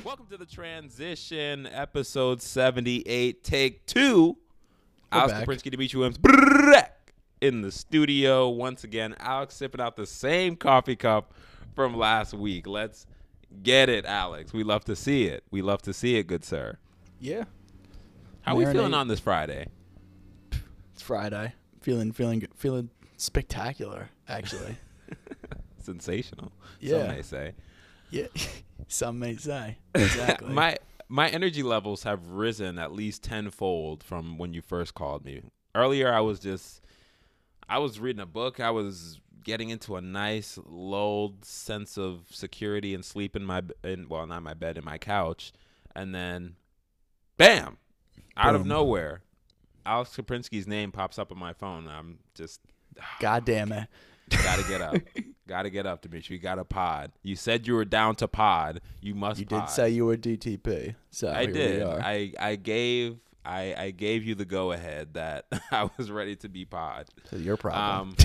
Welcome to the transition, episode 78, take 2. Alex Kaprinsky, Dimitri Williams, in the studio once again. Alex sipping out the same coffee cup from last week. Let's get it, Alex. We love to see it. We love to see it, good sir. Yeah. How are we feeling on this Friday? It's Friday. Feeling good. Feeling spectacular, actually. Sensational. Yeah. Some may say. Yeah. Some may say. Exactly. My energy levels have risen at least tenfold from when you first called me. Earlier, I was reading a book. I was getting into a nice, lulled sense of security and sleep in not my bed, in my couch. And then, bam, out of nowhere, Alex Kaprinsky's name pops up on my phone. I'm just, God damn it. Gotta get up. Gotta get up, Dimitri. You got to pod. You said you were down to pod. You must You pod. did say you were DTP. So I here did. we are. I gave you the go ahead that I was ready to be pod. So your problem.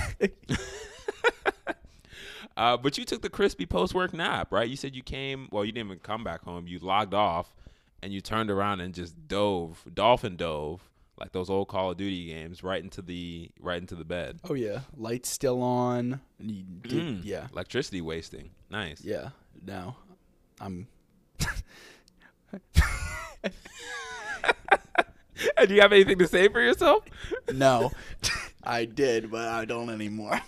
But you took the crispy post work nap, right? You said you came. Well, you didn't even come back home. You logged off, and you turned around and just dolphin dove, like those old Call of Duty games, right into the bed. Oh yeah, lights still on. Yeah. Electricity wasting. Nice. Yeah. No, I'm. And do you have anything to say for yourself? No, I did, but I don't anymore.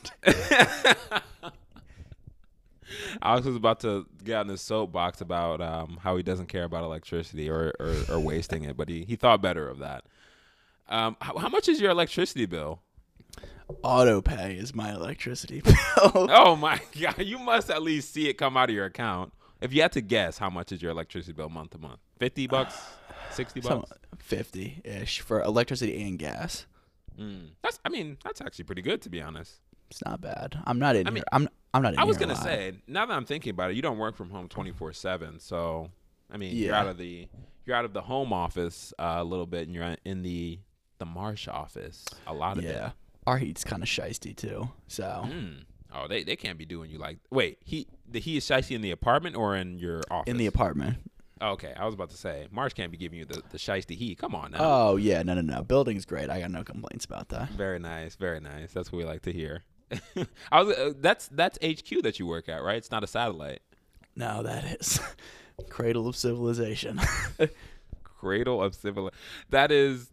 Alex was about to get on his soapbox about how he doesn't care about electricity or wasting it, but he thought better of that. How much is your electricity bill? Auto pay is my electricity bill. Oh my God! You must at least see it come out of your account. If you had to guess, how much is your electricity bill month to month? $50, $60? 50-ish for electricity and gas. That's actually pretty good, to be honest. It's not bad. I'm not in here. I'm not in I was here gonna a lot. say, now that I'm thinking about it, you don't work from home 24/7, so I mean, Yeah. you're out of the home office a little bit, and you're in the Marsh office a lot of it. Yeah. Our heat's kind of shiesty too. So Oh, they can't be doing you like. Wait, he is shiesty in the apartment or in your office? in the apartment. Okay, I was about to say Marsh can't be giving you the shiesty heat. Come on now. Oh yeah, no. Building's great. I got no complaints about that. Very nice, very nice. That's what we like to hear. That's HQ that you work at, right? It's not a satellite. No, that is cradle of civilization. Cradle of civil. That is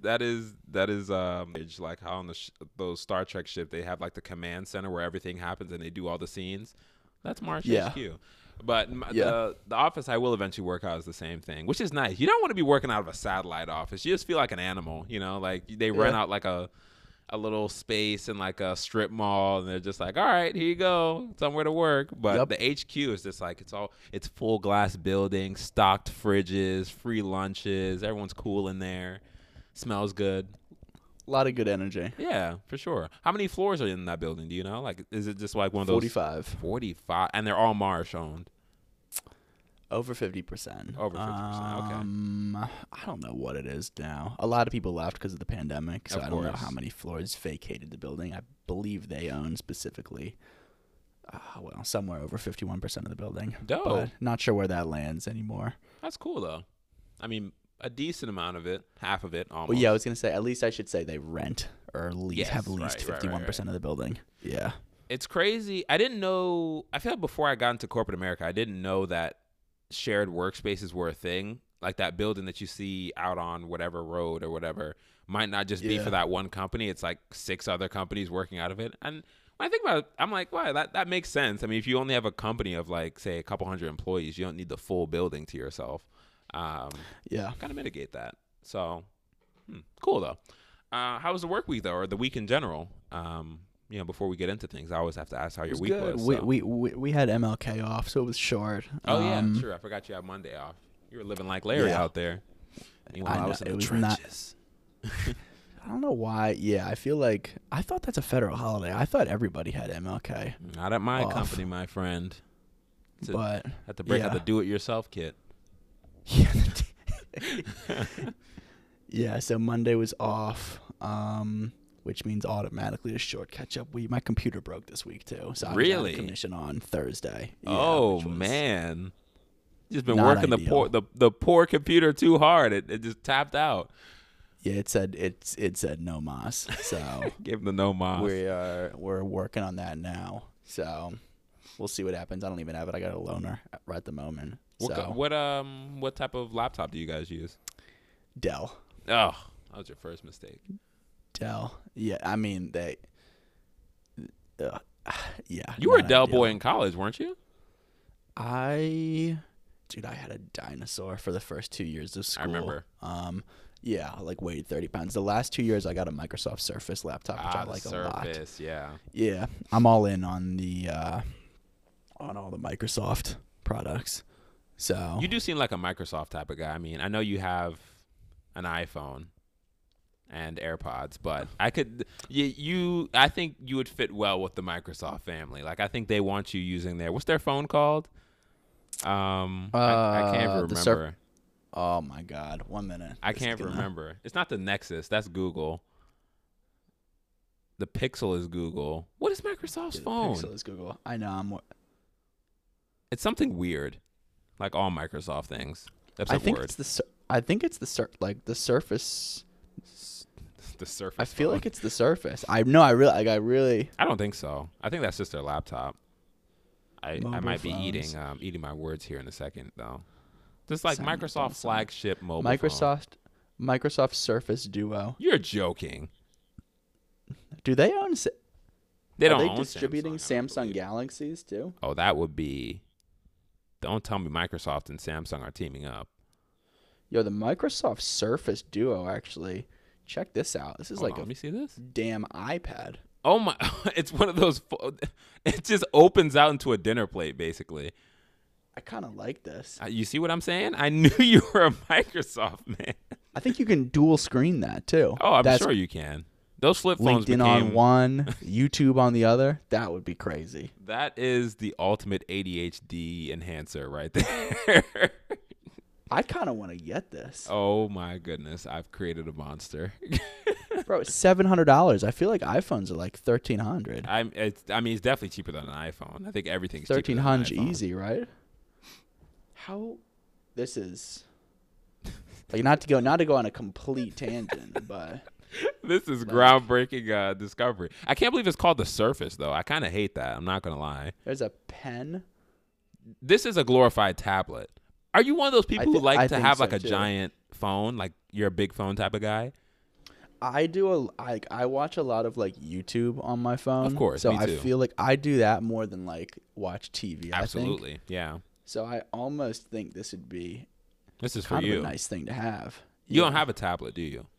like how on those Star Trek ships they have like the command center where everything happens and they do all the scenes. That's Marsh HQ. But the office I will eventually work out is the same thing, which is nice. You don't want to be working out of a satellite office. You just feel like an animal, like they rent out like a little space in like a strip mall, and they're just like, all right, here you go, somewhere to work. But the HQ is just like it's full glass building, stocked fridges, free lunches, everyone's cool in there, smells good. A lot of good energy. Yeah, for sure. How many floors are in that building? Do you know? Like, is it just like one of those? 45. 45, and they're all Marsh owned. Over 50%. Over 50%. Okay. I don't know what it is now. A lot of people left because of the pandemic, so Of I don't know course. how many floors vacated the building. I believe they own specifically, somewhere over 51% of the building. Dope. But not sure where that lands anymore. That's cool though. I mean, a decent amount of it, half of it almost. Well, yeah, I was gonna say at least I should say they rent or Yes, have leased right, 51% of the building. Yeah. It's crazy. I didn't know. I feel like before I got into corporate America, I didn't know that shared workspaces were a thing. Like that building that you see out on whatever road or whatever might not just be for that one company. It's like 6 other companies working out of it. And when I think about it, I'm like, wow, that makes sense. I mean, if you only have a company of like, say, a couple hundred employees, you don't need the full building to yourself. Yeah. Kind of mitigate that. So, cool though. How was the work week though, or the week in general? Before we get into things, I always have to ask how your week was. So. We had MLK off, so it was short. Oh yeah, sure. I forgot you had Monday off. You were living like Larry out there. Meanwhile, I was in the trenches. I don't know why. Yeah, I feel like I thought that's a federal holiday. I thought everybody had MLK. Not at my company, my friend. But had to break out the do-it-yourself kit. Yeah. Yeah. So Monday was off. Which means automatically a short catch-up week. My computer broke this week, too. So I was out of commission on Thursday. Yeah, oh, man. Just been Not working ideal. the poor computer too hard. It just tapped out. Yeah, it said no mas. So Gave him the no mas. we're working on that now. So we'll see what happens. I don't even have it. I got a loaner right at the moment. What type of laptop do you guys use? Dell. Oh, that was your first mistake. Dell. Yeah, I mean they. Yeah. You were a Dell boy in college, weren't you? Dude, I had a dinosaur for the first 2 years of school. I remember. Yeah, like weighed 30 pounds. The last 2 years, I got a Microsoft Surface laptop, which I like a lot. Surface, yeah. Yeah, I'm all in on the on all the Microsoft products. So You do seem like a Microsoft type of guy. I mean, I know you have an iPhone and AirPods, but I think you would fit well with the Microsoft family. Like, I think they want you using what's their phone called? I can't even remember. Oh my God! 1 minute. I can't remember. It's not the Nexus. That's Google. The Pixel is Google. What is Microsoft's phone? The Pixel is Google. I know. It's something weird, like all Microsoft things. That's a word. I think it's the Surface. The Surface. I feel phone. like it's the Surface. I really. I don't think so. I think that's just their laptop. I might be phones. eating my words here in a second though. Just like Sound- Microsoft don't sound- flagship mobile phone. Microsoft Surface Duo. You're joking. Do they own? They Are don't they own distributing Samsung, I don't Samsung believe. Galaxies too? Oh, that would be. Don't tell me Microsoft and Samsung are teaming up. Yo, the Microsoft Surface Duo actually. Check this out. This is Hold like on, let me see this. damn iPad. Oh my! It's one of those. It just opens out into a dinner plate, basically. I kind of like this. You see what I'm saying? I knew you were a Microsoft man. I think you can dual screen that too. Oh, I'm sure you can. Those flip phones LinkedIn on one, YouTube on the other. That would be crazy. That is the ultimate ADHD enhancer right there. I kind of want to get this. Oh my goodness, I've created a monster. Bro, it's $700. I feel like iPhones are like $1,300. I mean, it's definitely cheaper than an iPhone. I think everything's cheaper than an $1,300 iPhone. easy, right? How this is like not to go on a complete tangent, but This is groundbreaking discovery. I can't believe it's called the Surface, though. I kind of hate that. I'm not gonna lie. there's a pen. This is a glorified tablet. Are you one of those people who like to think have so, like a too. giant phone? Like you're a big phone type of guy? I watch a lot of like YouTube on my phone. Of course, so me I too. feel like I do that more than like watch TV. Absolutely, I think. yeah. So I almost think this would be This is for kind of you. a nice thing to have. You don't have a tablet, do you?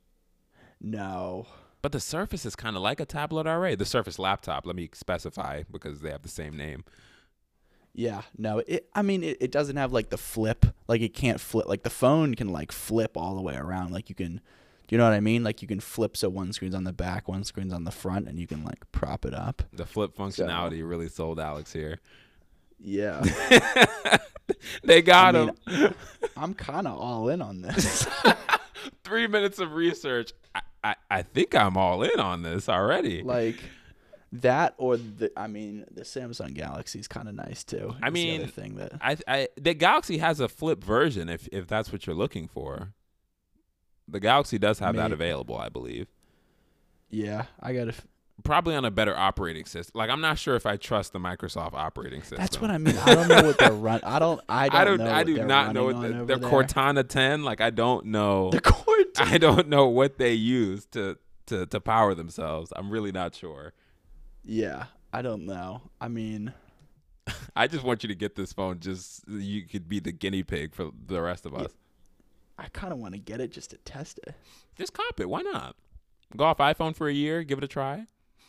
No. But the Surface is kind of like a tablet already. The Surface laptop, let me specify because they have the same name. Yeah, no. It doesn't have like the flip. Like it can't flip. Like the phone can like flip all the way around. Like you can, do you know what I mean? Like you can flip so one screen's on the back, one screen's on the front, and you can like prop it up. The flip functionality really sold Alex here. Yeah. They got him. I'm kind of all in on this. 3 minutes of research. I think I'm all in on this already. Like that or the Samsung Galaxy is kind of nice too. I It's the mean, other thing that the Galaxy has a flip version if that's what you're looking for. The Galaxy does have that available, I believe. yeah, I got to. Probably on a better operating system. Like I'm not sure if I trust the Microsoft operating system. That's what I mean. I don't know what they're run. I do not know what their Cortana 10. Like I don't know. The Cortana. I don't know what they use to power themselves. I'm really not sure. Yeah, I don't know. I mean, I just want you to get this phone just so you could be the guinea pig for the rest of us. I kind of want to get it just to test it. Just cop it. Why not? Go off iPhone for a year. Give it a try.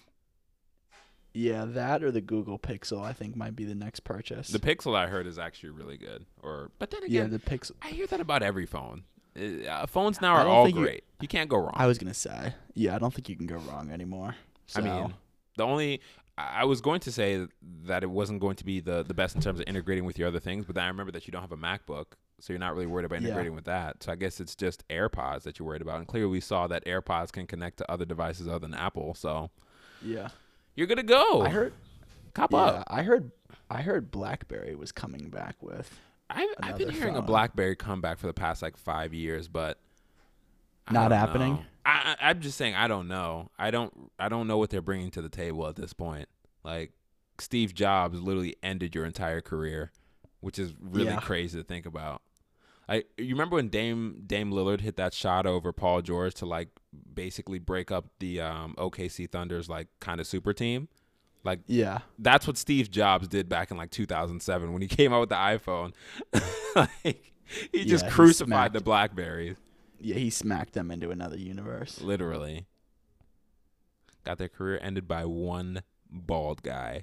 Yeah, that or the Google Pixel I think might be the next purchase. The Pixel I heard is actually really good. But then again, the Pixel. I hear that about every phone. Phones now I are don't all think great. You can't go wrong. I was gonna say, yeah, I don't think you can go wrong anymore. So. I mean, I was going to say that it wasn't going to be the best in terms of integrating with your other things, but then I remember that you don't have a MacBook, so you're not really worried about integrating with that. So I guess it's just AirPods that you're worried about. And clearly we saw that AirPods can connect to other devices other than Apple. So yeah, you're good to go. I heard. Cop Yeah, up. I heard BlackBerry was coming back with. I've been hearing a BlackBerry comeback for the past like 5 years, but not happening. I'm just saying I don't know. I don't know what they're bringing to the table at this point. Like Steve Jobs literally ended your entire career, which is really crazy to think about. You remember when Dame Lillard hit that shot over Paul George to like basically break up the OKC Thunder's like kind of super team? Like, that's what Steve Jobs did back in like 2007 when he came out with the iPhone. Like, he just crucified the BlackBerries. Yeah, he smacked them into another universe. Literally. Got their career ended by one balding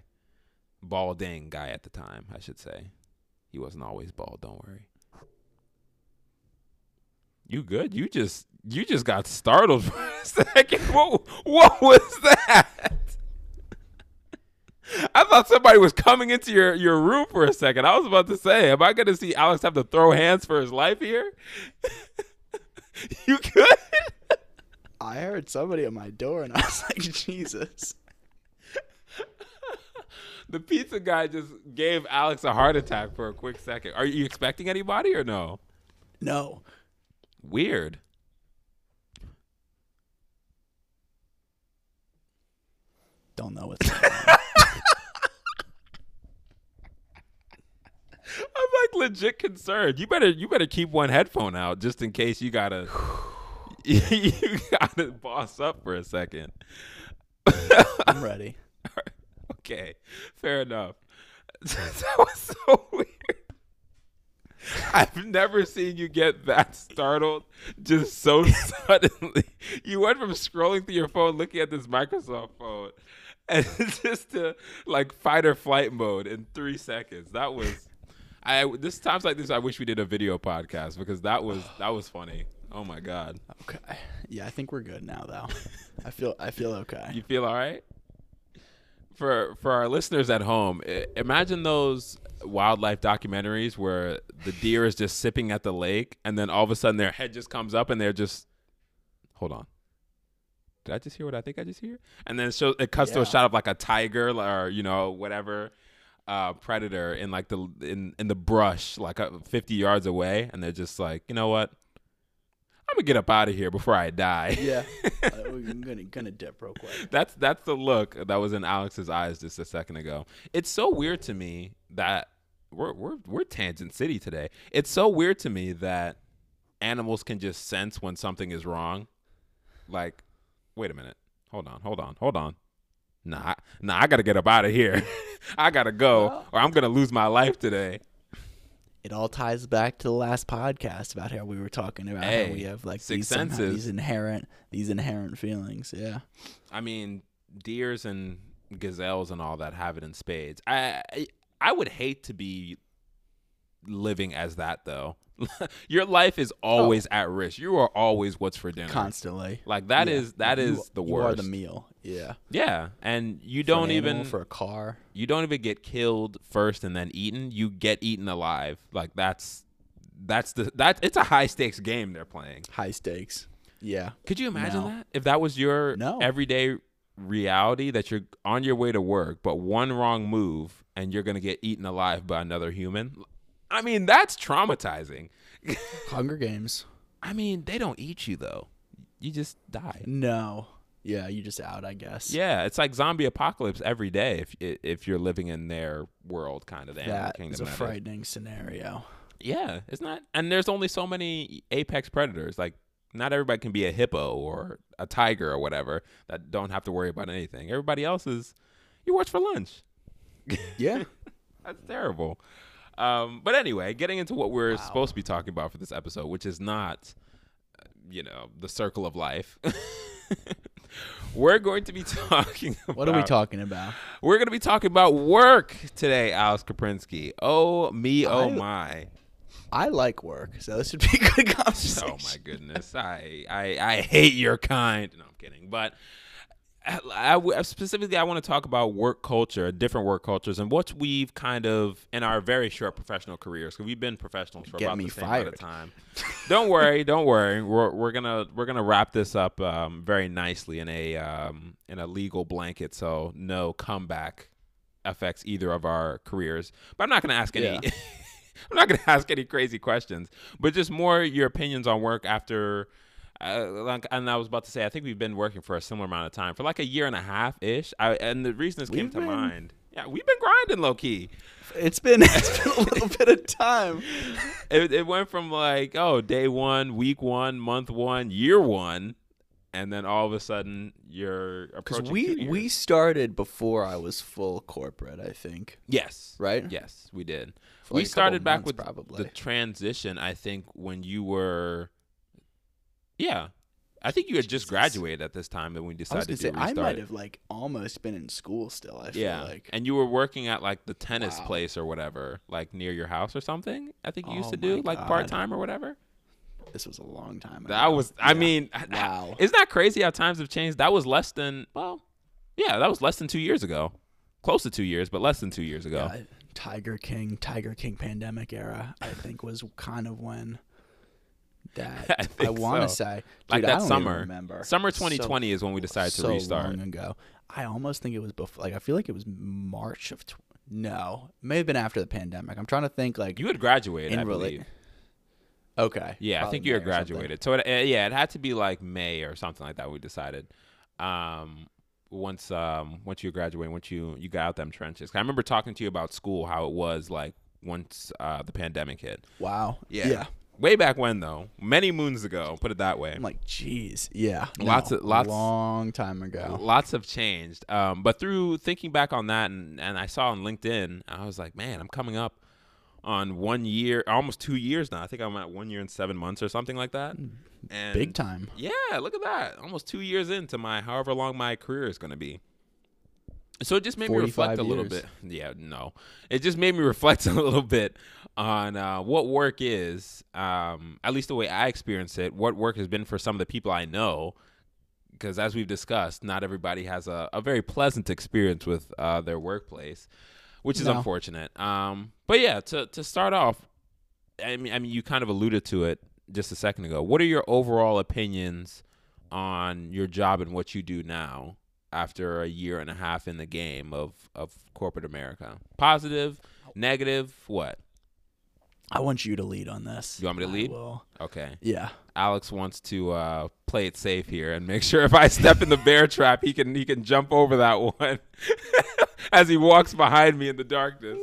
guy at the time, I should say. He wasn't always bald, don't worry. You good? You just got startled for a second. What was that? I thought somebody was coming into your room for a second. I was about to say, am I going to see Alex have to throw hands for his life here? You good? I heard somebody at my door, and I was like, Jesus. The pizza guy just gave Alex a heart attack for a quick second. Are you expecting anybody or no? No. Weird. Don't know what's going on. I'm like legit concerned. You better keep one headphone out just in case you gotta boss up for a second. I'm ready. Okay, fair enough. That was so weird. I've never seen you get that startled just so suddenly. You went from scrolling through your phone, looking at this Microsoft phone, and just to like fight or flight mode in 3 seconds. That was, times like this, I wish we did a video podcast because that was funny. Oh my God. Okay. Yeah, I think we're good now though. I feel okay. You feel all right? For our listeners at home, imagine those wildlife documentaries where the deer is just sipping at the lake and then all of a sudden their head just comes up and they're just, hold on. Did I just hear what I think I just hear? And then it cuts to a shot of like a tiger or, whatever predator in like in the brush, like 50 yards away. And they're just like, you know what? I'm gonna get up out of here before I die. Yeah, we're gonna dip real quick. That's the look that was in Alex's eyes just a second ago. It's so weird to me that we're Tangent City today. It's so weird to me that animals can just sense when something is wrong. Like, wait a minute, hold on. Nah, I gotta get up out of here. I gotta go, or I'm gonna lose my life today. It all ties back to the last podcast about how we were talking about how we have like these inherent feelings. Yeah. I mean, deers and gazelles and all that have it in spades. I would hate to be living as that though. Your life is always at risk. You are always what's for dinner. Constantly. Like that is the worst. You are the meal. Yeah. Yeah, and you don't even for a car. You don't even get killed first and then eaten. You get eaten alive. Like that's it's a high stakes game they're playing. High stakes. Yeah. Could you imagine that? If that was your everyday reality, that you're on your way to work, but one wrong move and you're going to get eaten alive by another human. I mean, that's traumatizing. Hunger Games. I mean, they don't eat you, though. You just die. No. Yeah, you just out, I guess. Yeah, it's like zombie apocalypse every day if you're living in their world, kind of. The Animal Kingdom. That is a frightening scenario. Yeah, it's not. And there's only so many apex predators. Like, not everybody can be a hippo or a tiger or whatever that don't have to worry about anything. Everybody else is, you watch for lunch. Yeah. That's terrible. But anyway, getting into what we're supposed to be talking about for this episode, which is not, the circle of life. We're going to be talking about... What are we talking about? We're going to be talking about work today, Alex Kaprinsky. Oh, me, oh, my. I like work, so this would be a good conversation. Oh, my goodness. I hate your kind. No, I'm kidding. But... specifically, I want to talk about work culture, different work cultures, and what we've kind of in our very short professional careers. Because we've been professionals for about the same amount of time. Don't worry. We're gonna wrap this up very nicely in a legal blanket, so no comeback affects either of our careers. But I'm not gonna ask any. I'm not gonna ask any crazy questions, but just more your opinions on work after. And I was about to say, I think we've been working for a similar amount of time, for like a year and a half ish. And the reason this came to mind, we've been grinding low key. It's been a little bit of time. It went from like, day one, week one, month one, year one, and then all of a sudden you're approaching 2 years. We started before I was full corporate, I think. Yes. Right? Yes, we did. For like we started back with probably. the transition, I think, when you were. Yeah. I think you had just graduated at this time, and we decided to restart. I might have like almost been in school still. I feel like. And you were working at like the tennis place or whatever, like near your house or something. I think you used to do like part time or whatever. This was a long time ago. That was. I mean, wow. Isn't that crazy how times have changed? That was less than. Well, yeah, that was less than 2 years ago. Close to 2 years, but less than 2 years ago. Yeah, Tiger King pandemic era, I think, was kind of when. That I want to say, like dude, that I don't summer. Even remember. Summer 2020 is when we decided to restart. So long ago. I almost think it was before. Like I feel like it was March of. No, it may have been after the pandemic. I'm trying to think. Like you had graduated, I believe. Okay. Yeah, I think you had graduated. So it had to be like May or something like that. We decided. Once you graduated, once you got out them trenches. I remember talking to you about school, how it was like once the pandemic hit. Wow. Yeah. Way back when, though, many moons ago, put it that way. I'm like, geez, yeah, lots, long time ago. Lots have changed. But through thinking back on that, and I saw on LinkedIn, I was like, man, I'm coming up on 1 year, almost 2 years now. I think I'm at 1 year and 7 months or something like that. And big time. Yeah, look at that. Almost 2 years into my however long my career is going to be. So it just made me reflect a little bit. Yeah, no. It just made me reflect a little bit on what work is, at least the way I experience it, what work has been for some of the people I know. Because as we've discussed, not everybody has a very pleasant experience with their workplace, which is unfortunate. But yeah, to start off, I mean, you kind of alluded to it just a second ago. What are your overall opinions on your job and what you do now after a year and a half in the game of corporate America? Positive, negative, what? I want you to lead on this. You want me to lead? I will. Okay. Yeah. Alex wants to play it safe here and make sure if I step in the bear trap, he can jump over that one as he walks behind me in the darkness.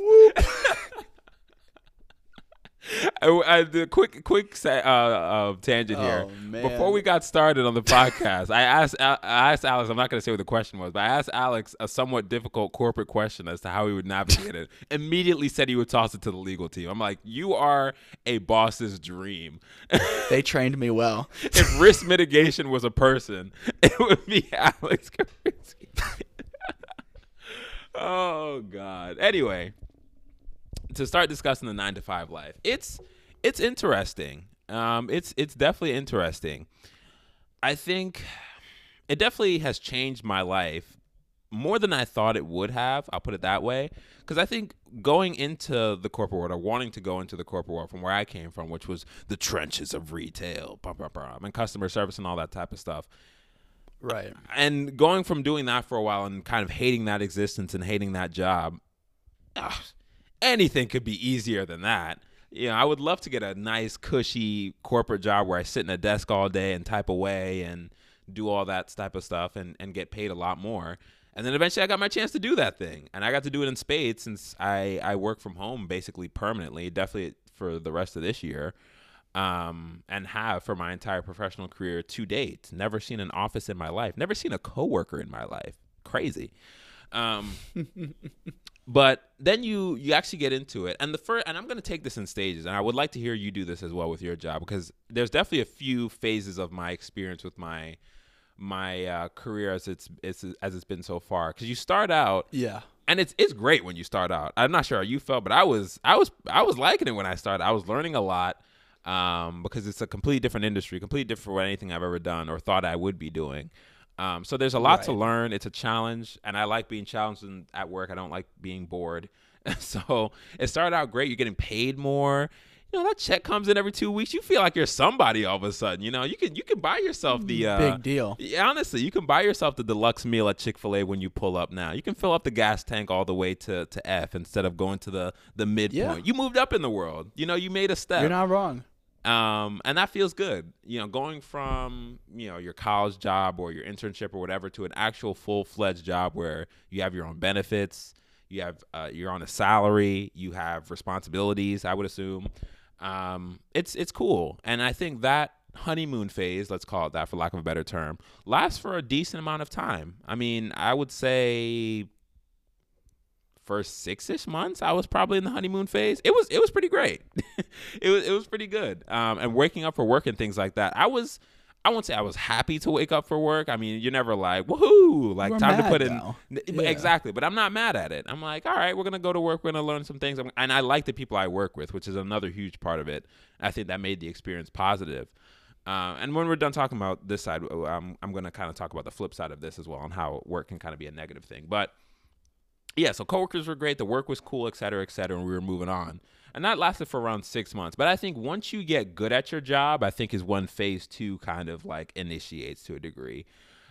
The quick tangent here. Man. Before we got started on the podcast, I asked Alex. I'm not going to say what the question was, but I asked Alex a somewhat difficult corporate question as to how he would navigate it. Immediately said he would toss it to the legal team. I'm like, you are a boss's dream. They trained me well. If risk mitigation was a person, it would be Alex Kaprinsky. Oh God. Anyway. To start discussing the 9-to-5 life, it's interesting. It's definitely interesting. I think it definitely has changed my life more than I thought it would have. I'll put it that way, because I think going into the corporate world, or wanting to go into the corporate world from where I came from, which was the trenches of retail, and customer service and all that type of stuff. Right. And going from doing that for a while and kind of hating that existence and hating that job. Anything could be easier than that. You know, I would love to get a nice, cushy corporate job where I sit in a desk all day and type away and do all that type of stuff and get paid a lot more. And then eventually I got my chance to do that thing. And I got to do it in spades since I work from home basically permanently, definitely for the rest of this year, and have for my entire professional career to date. Never seen an office in my life. Never seen a coworker in my life. Crazy. But then you actually get into it, and and I'm going to take this in stages, and I would like to hear you do this as well with your job, because there's definitely a few phases of my experience with my career as it's been so far. Because you start out, and it's great when you start out. I'm not sure how you felt, but I was liking it when I started. I was learning a lot, because it's a completely different industry, completely different from anything I've ever done or thought I would be doing. So there's a lot to learn. It's a challenge, and I like being challenged at work. I don't like being bored. So it started out great. You're getting paid more. that check comes in every 2 weeks. You feel like you're somebody all of a sudden. You can buy yourself the big deal. Honestly, you can buy yourself the deluxe meal at Chick-fil-A when you pull up now. You can fill up the gas tank all the way to F instead of going to the midpoint. Yeah. You moved up in the world. You made a step. You're not wrong. And that feels good. Going from, your college job or your internship or whatever to an actual full-fledged job where you have your own benefits, you're on a salary, you have responsibilities, I would assume. It's cool. And I think that honeymoon phase, let's call it that for lack of a better term, lasts for a decent amount of time. I mean, I would say first 6-ish months, I was probably in the honeymoon phase. It was pretty great. it was pretty good. And waking up for work and things like that, I won't say I was happy to wake up for work. I mean, you're never like, woohoo, like time to put in. Yeah. Exactly. But I'm not mad at it. I'm like, all right, we're going to go to work. We're going to learn some things. And I like the people I work with, which is another huge part of it. I think that made the experience positive. And when we're done talking about this side, I'm going to kind of talk about the flip side of this as well and how work can kind of be a negative thing. But yeah, so coworkers were great. The work was cool, et cetera, and we were moving on. And that lasted for around 6 months. But I think once you get good at your job, I think is when phase 2 kind of like initiates to a degree.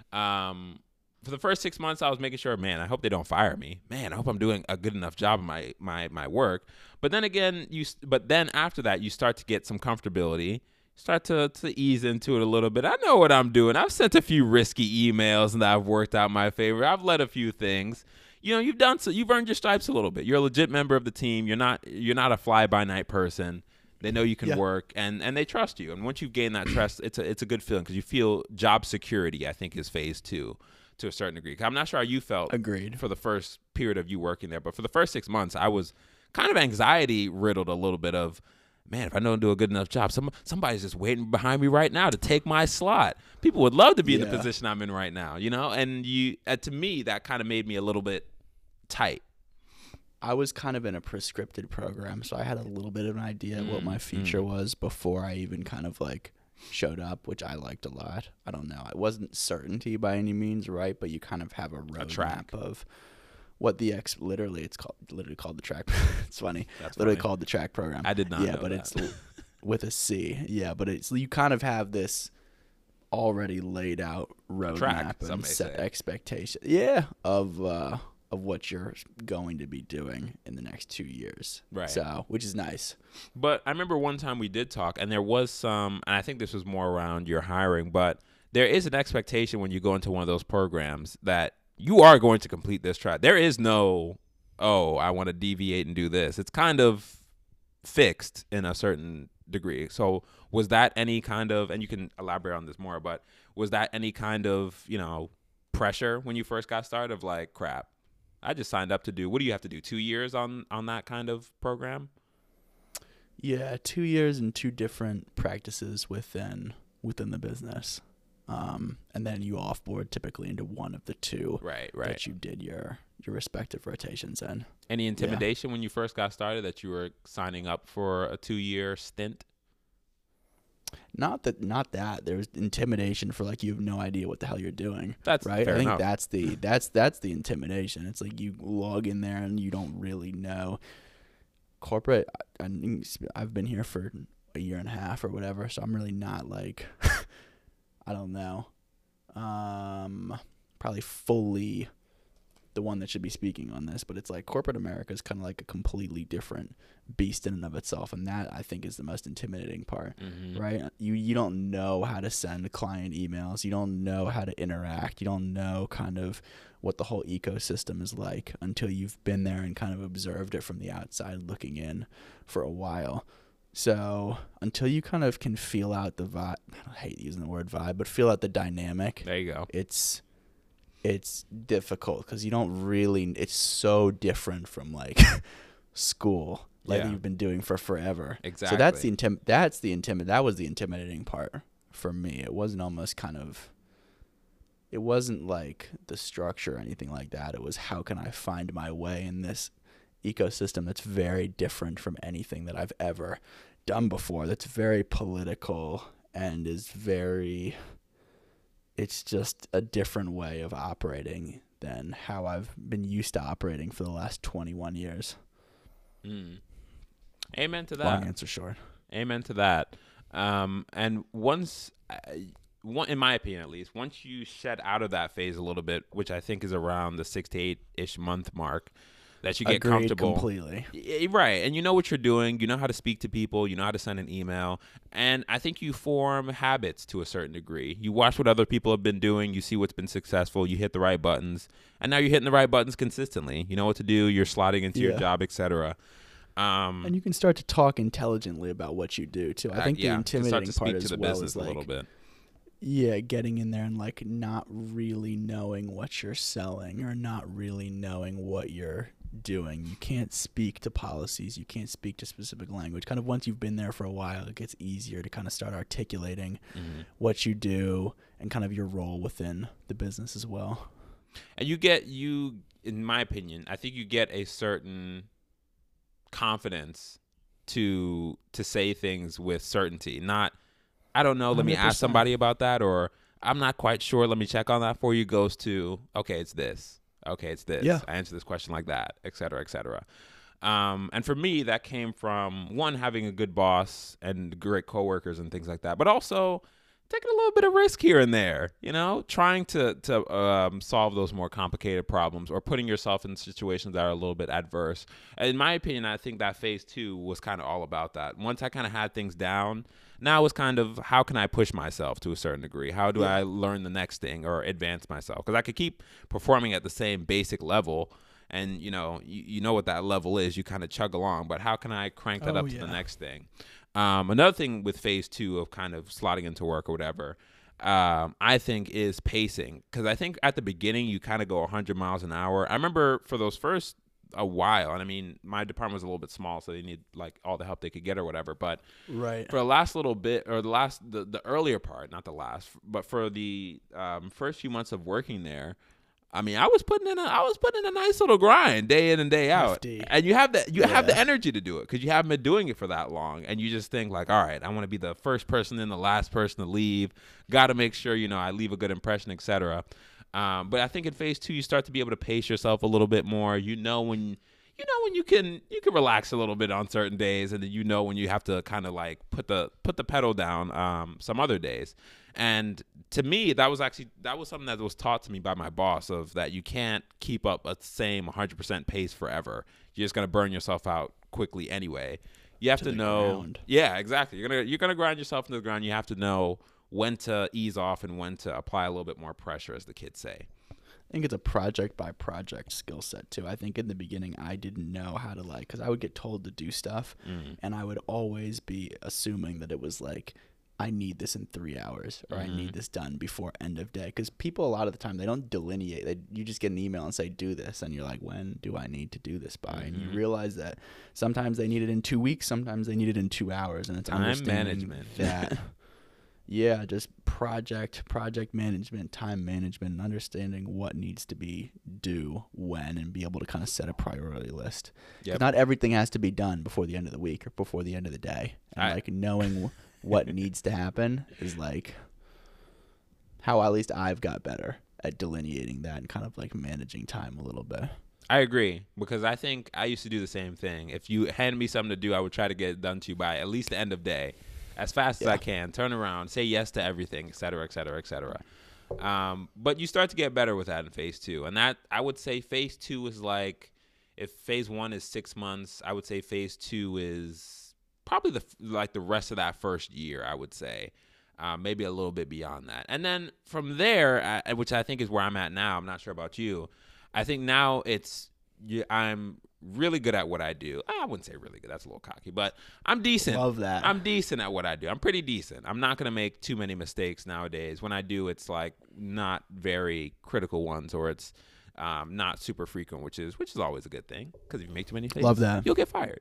For the first 6 months, I was making sure, man, I hope they don't fire me. Man, I hope I'm doing a good enough job in my work. But then again, after that, you start to get some comfortability. Start to ease into it a little bit. I know what I'm doing. I've sent a few risky emails and I've worked out my favor. I've led a few things. You've done so. You've earned your stripes a little bit. You're a legit member of the team. You're not a fly-by-night person. They know you can work, and they trust you. And once you've gained that trust, it's a good feeling because you feel job security, I think, is phase 2 to a certain degree. I'm not sure how you felt for the first period of you working there, but for the first 6 months, I was kind of anxiety-riddled a little bit of, man, if I don't do a good enough job, somebody's just waiting behind me right now to take my slot. People would love to be in the position I'm in right now, And to me, that kind of made me a little bit tight. I was kind of in a prescripted program, so I had a little bit of an idea what my future was before I even kind of like showed up, which I liked a lot. I don't know. It wasn't certainty by any means, right? But you kind of have a roadmap of what the literally called the track. It's funny. That's literally funny. Called the track program. I did not know but that. It's with a C. Yeah, but you kind of have this already laid out roadmap and set expectation. Yeah, of what you're going to be doing in the next 2 years. Right. So, which is nice. But I remember one time we did talk, and there was some, and I think this was more around your hiring, but there is an expectation when you go into one of those programs that you are going to complete this track. There is no, I want to deviate and do this. It's kind of fixed in a certain degree. So was that any kind of, and you can elaborate on this more, but was that any kind of, pressure when you first got started of like, crap, I just signed up to do, what do you have to do, 2 years on that kind of program? Yeah, 2 years and 2 different practices within the business. And then you offboard typically into one of the 2 that you did your respective rotations in. Any intimidation when you first got started that you were signing up for a 2-year stint? Not that. There's intimidation for like you have no idea what the hell you're doing. That's right. Fair I think enough. that's the intimidation. It's like you log in there and you don't really know. Corporate. I've been here for a year and a half or whatever, so I'm really not like I don't know. Probably fully the one that should be speaking on this, but it's like corporate America is kind of like a completely different beast in and of itself, and that I think is the most intimidating part, right? You don't know how to send client emails, you don't know how to interact, you don't know kind of what the whole ecosystem is like until you've been there and kind of observed it from the outside looking in for a while. So until you kind of can feel out the vibe, I hate using the word vibe, but feel out the dynamic. There you go. It's difficult because you don't really. It's so different from like school, like you've been doing for forever. Exactly. So that was the intimidating part for me. It wasn't almost kind of. It wasn't like the structure or anything like that. It was how can I find my way in this ecosystem that's very different from anything that I've ever done before. That's very political and is very. It's just a different way of operating than how I've been used to operating for the last 21 years. Amen to that. Long answer short. Amen to that. And once, in my opinion at least, once you shed out of that phase a little bit, which I think is around the 6 to 8-ish month mark, that you get Agreed comfortable. Completely. Right. And you know what you're doing. You know how to speak to people. You know how to send an email. And I think you form habits to a certain degree. You watch what other people have been doing. You see what's been successful. You hit the right buttons. And now you're hitting the right buttons consistently. You know what to do. You're slotting into your job, etc. And you can start to talk intelligently about what you do, too. I think the intimidating part as well is, like, a little bit. Yeah, getting in there and, like, not really knowing what you're selling or not really knowing what you're doing. You can't speak to policies. You can't speak to specific language. Kind of once you've been there for a while, it gets easier to kind of start articulating what you do and kind of your role within the business as well. And in my opinion, I think you get a certain confidence to say things with certainty. Not, I don't know, let 100%. Me ask somebody about that, or I'm not quite sure, let me check on that for you, goes to, okay, it's this. Okay, it's this. Yeah. I answer this question like that, et cetera, et cetera. And for me, that came from, one, having a good boss and great coworkers and things like that, but also taking a little bit of risk here and there, you know, trying to solve those more complicated problems or putting yourself in situations that are a little bit adverse. In my opinion, I think that phase 2 was kind of all about that. Once I kind of had things down, now it's kind of, how can I push myself to a certain degree? How do I learn the next thing or advance myself? Because I could keep performing at the same basic level, and you know what that level is. You kind of chug along, but how can I crank that up to the next thing? Another thing with phase 2 of kind of slotting into work or whatever, I think, is pacing. Because I think at the beginning you kind of go 100 miles an hour. I remember for those first a while, and I mean, my department was a little bit small, so they need like all the help they could get or whatever. But for the last little bit, or the earlier part, not the last, but for the first few months of working there, I mean, I was putting in a nice little grind day in and day out. 50. And you have the energy to do it because you haven't been doing it for that long, and you just think like, all right, I want to be the first person in, the last person to leave. Got to make sure I leave a good impression, etc. But I think in phase 2, you start to be able to pace yourself a little bit more. You know when you can relax a little bit on certain days, and then when you have to kind of like put the pedal down some other days. And to me, that was something that was taught to me by my boss, of that you can't keep up a same 100% pace forever. You're just gonna burn yourself out quickly anyway. You have to know. Ground. Yeah, exactly. You're gonna grind yourself into the ground. You have to know when to ease off and when to apply a little bit more pressure, as the kids say. I think it's a project by project skill set too. I think in the beginning I didn't know how to, like, because I would get told to do stuff, and I would always be assuming that it was like, I need this in 3 hours, or I need this done before end of day. Because people, a lot of the time, they don't delineate. You just get an email and say, do this. And you're like, when do I need to do this by? And you realize that sometimes they need it in 2 weeks. Sometimes they need it in 2 hours. And it's time management. That, yeah, just project management, time management, and understanding what needs to be due when, and be able to kind of set a priority list. Yep. Not everything has to be done before the end of the week or before the end of the day. And like knowing what needs to happen is like how at least I've got better at delineating that and kind of like managing time a little bit. I agree, because I think I used to do the same thing. If you hand me something to do, I would try to get it done to you by at least the end of day, as fast as I can, turn around, say yes to everything, et cetera, et cetera, et cetera. But you start to get better with that in phase 2. And that, I would say phase 2 is like, if phase 1 is 6 months, I would say phase 2 is probably the rest of that first year, I would say, maybe a little bit beyond that. And then from there, which I think is where I'm at now, I'm not sure about you, I think now I'm really good at what I do. I wouldn't say really good, that's a little cocky, but I'm decent. Love that. I'm decent at what I do. I'm pretty decent. I'm not going to make too many mistakes nowadays. When I do, it's like not very critical ones, or it's not super frequent, which is always a good thing, because if you make too many mistakes, love that, you'll get fired.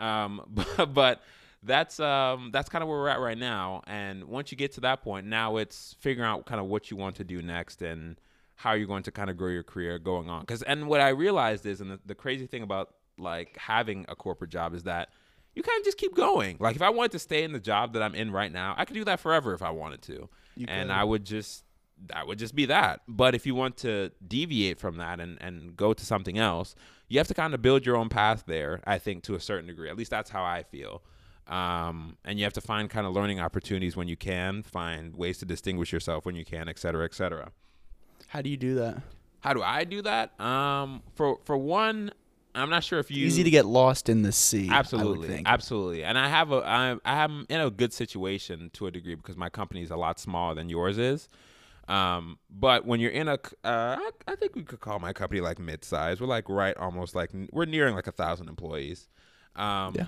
But that's kind of where we're at right now. And once you get to that point, now it's figuring out kind of what you want to do next and how you're going to kind of grow your career going on. And what I realized is, and the crazy thing about like having a corporate job is that you kind of just keep going. Like if I wanted to stay in the job that I'm in right now, I could do that forever if I wanted to. I would just be that. But if you want to deviate from that and go to something else, you have to kind of build your own path there, I think, to a certain degree. At least that's how I feel. And you have to find kind of learning opportunities when you can, find ways to distinguish yourself when you can, et cetera, et cetera. How do you do that? How do I do that? For one, I'm not sure if you easy to get lost in the sea. Absolutely, absolutely. And I'm in a good situation to a degree because my company is a lot smaller than yours is. But when you're in I think we could call my company like mid-size. We're like we're nearing like 1,000 employees. Yeah.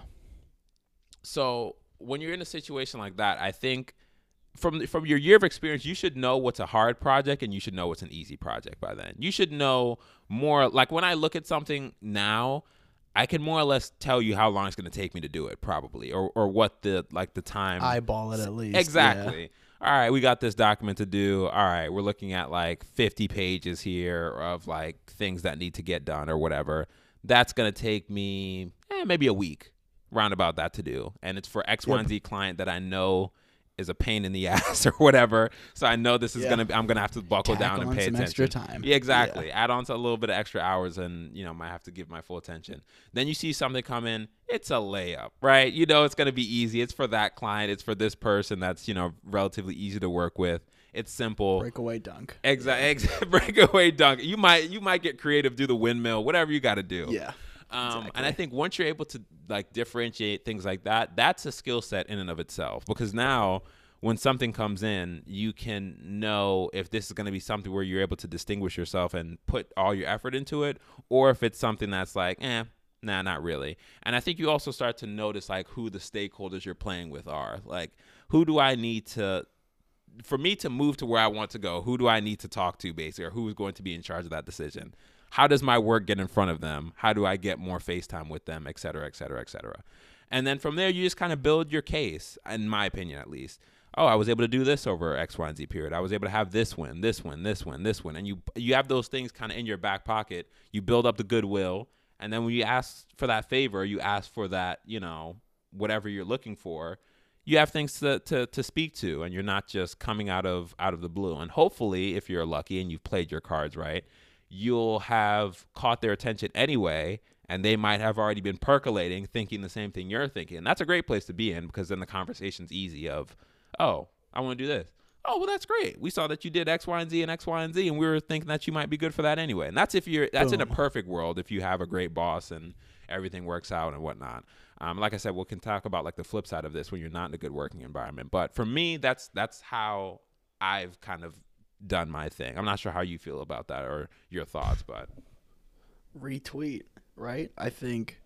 So when you're in a situation like that, I think from your year of experience, you should know what's a hard project and you should know what's an easy project by then. You should know more. Like when I look at something now, I can more or less tell you how long it's going to take me to do it, probably, or what the time. Eyeball it at least. Exactly. Yeah. All right, we got this document to do. All right, we're looking at like 50 pages here of like things that need to get done or whatever. That's going to take me maybe a week, roundabout that to do. And it's for X, Y, and Z client that I know is a pain in the ass or whatever. So I know this is I'm gonna have to buckle down and pay attention. Extra time. Yeah, exactly. Yeah. Add on to a little bit of extra hours and might have to give my full attention. Then you see something come in, it's a layup, right? It's gonna be easy. It's for that client, it's for this person that's, relatively easy to work with. It's simple. Breakaway dunk. Exactly. Breakaway dunk. You might get creative, do the windmill, whatever you gotta do. Yeah. Exactly. And I think once you're able to like differentiate things like that, that's a skill set in and of itself. Because now when something comes in, you can know if this is going to be something where you're able to distinguish yourself and put all your effort into it, or if it's something that's like, nah, not really. And I think you also start to notice like who the stakeholders you're playing with are. Like, who do I need for me to move to where I want to go, who do I need to talk to basically, or who's going to be in charge of that decision? How does my work get in front of them? How do I get more FaceTime with them, et cetera, et cetera, et cetera? And then from there, you just kind of build your case, in my opinion at least. Oh, I was able to do this over X, Y, and Z period. I was able to have this win, this win, this win, this win. And you have those things kind of in your back pocket. You build up the goodwill. And then when you ask for that favor, you ask for that, whatever you're looking for, you have things to speak to. And you're not just coming out of the blue. And hopefully, if you're lucky and you've played your cards right, you'll have caught their attention anyway, and they might have already been percolating, thinking the same thing you're thinking. And that's a great place to be in, because then the conversation's easy of, oh, I want to do this. Oh, well, that's great. We saw that you did X, Y, and Z and X, Y, and Z, and we were thinking that you might be good for that anyway. And that's in a perfect world, if you have a great boss and everything works out and whatnot. Like I said, we can talk about like the flip side of this when you're not in a good working environment. But for me, that's how I've kind of done my thing. I'm not sure how you feel about that or your thoughts, but retweet, right? I think,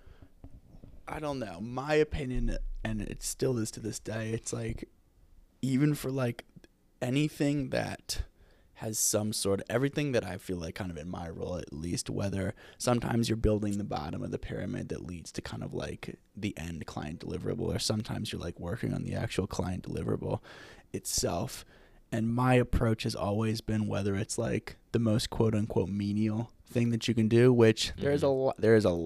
I don't know, my opinion, and it still is to this day, it's like, even for like anything that has some sort of, everything that I feel like kind of in my role at least, whether sometimes you're building the bottom of the pyramid that leads to kind of like the end client deliverable, or sometimes you're like working on the actual client deliverable itself. And my approach has always been, whether it's like the most quote unquote menial thing that you can do, which there's a lot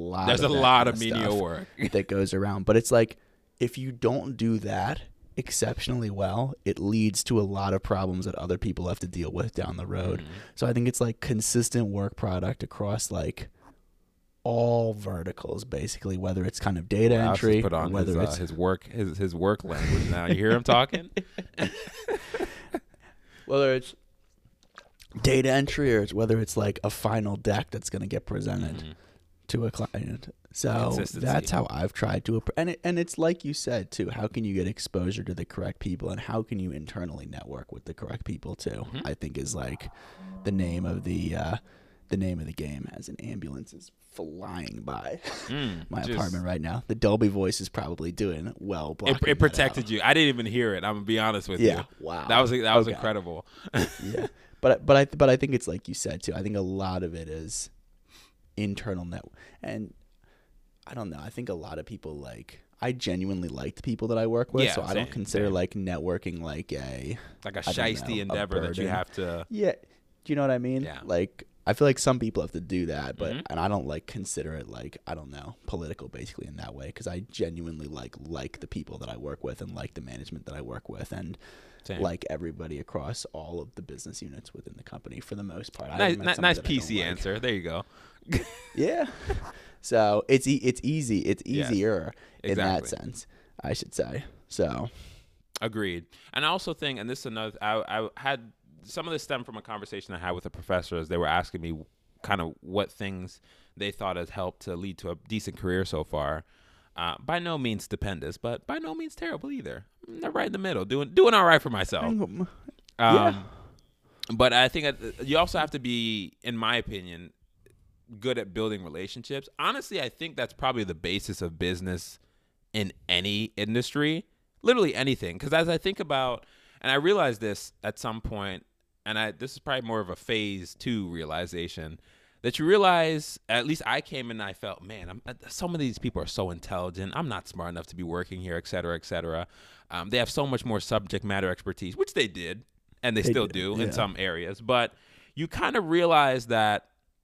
of menial work that goes around. But it's like, if you don't do that exceptionally well, it leads to a lot of problems that other people have to deal with down the road. So I think it's like consistent work product across like all verticals, basically, whether it's kind of data entry, put on whether it's his work language now. You hear him talking? Whether it's data entry or whether it's like a final deck that's going to get presented to a client. So that's how I've tried to, and it's like you said too, how can you get exposure to the correct people, and how can you internally network with the correct people too? I think is like the name of the game, as an ambulance is flying by my apartment right now. The Dolby voice is probably doing well. It protected you. I didn't even hear it. I'm gonna be honest with you. Yeah, wow. That was incredible. Yeah, but I think it's like you said too. I think a lot of it is internal network, and I don't know. I think a lot of people like. I genuinely like the people that I work with, so I don't consider like networking like a shiesty endeavor that you have to. Yeah, do you know what I mean? Yeah. Like, I feel like some people have to do that, but and I don't like consider it like, I don't know, political basically in that way, because I genuinely like the people that I work with and like the management that I work with, and Same. like everybody across all of the business units within the company for the most part. Nice PC answer. There you go. Yeah. So it's easy. It's easier exactly. in that sense, I should say. So. Agreed. And I also think, and this is another, I had some of this stemmed from a conversation I had with a professor as they were asking me kind of what things they thought has helped to lead to a decent career so far. By no means stupendous, but by no means terrible either. They're right in the middle, doing all right for myself. Yeah. But I think you also have to be, in my opinion, good at building relationships. Honestly, I think that's probably the basis of business in any industry, literally anything. Because as I think about, and I realized this at some point, and this is probably more of a phase 2 realization, that you realize, at least I came in and I felt, man, some of these people are so intelligent. I'm not smart enough to be working here, et cetera, et cetera. They have so much more subject matter expertise, which they did, and they still do in some areas. But you kind of realize that,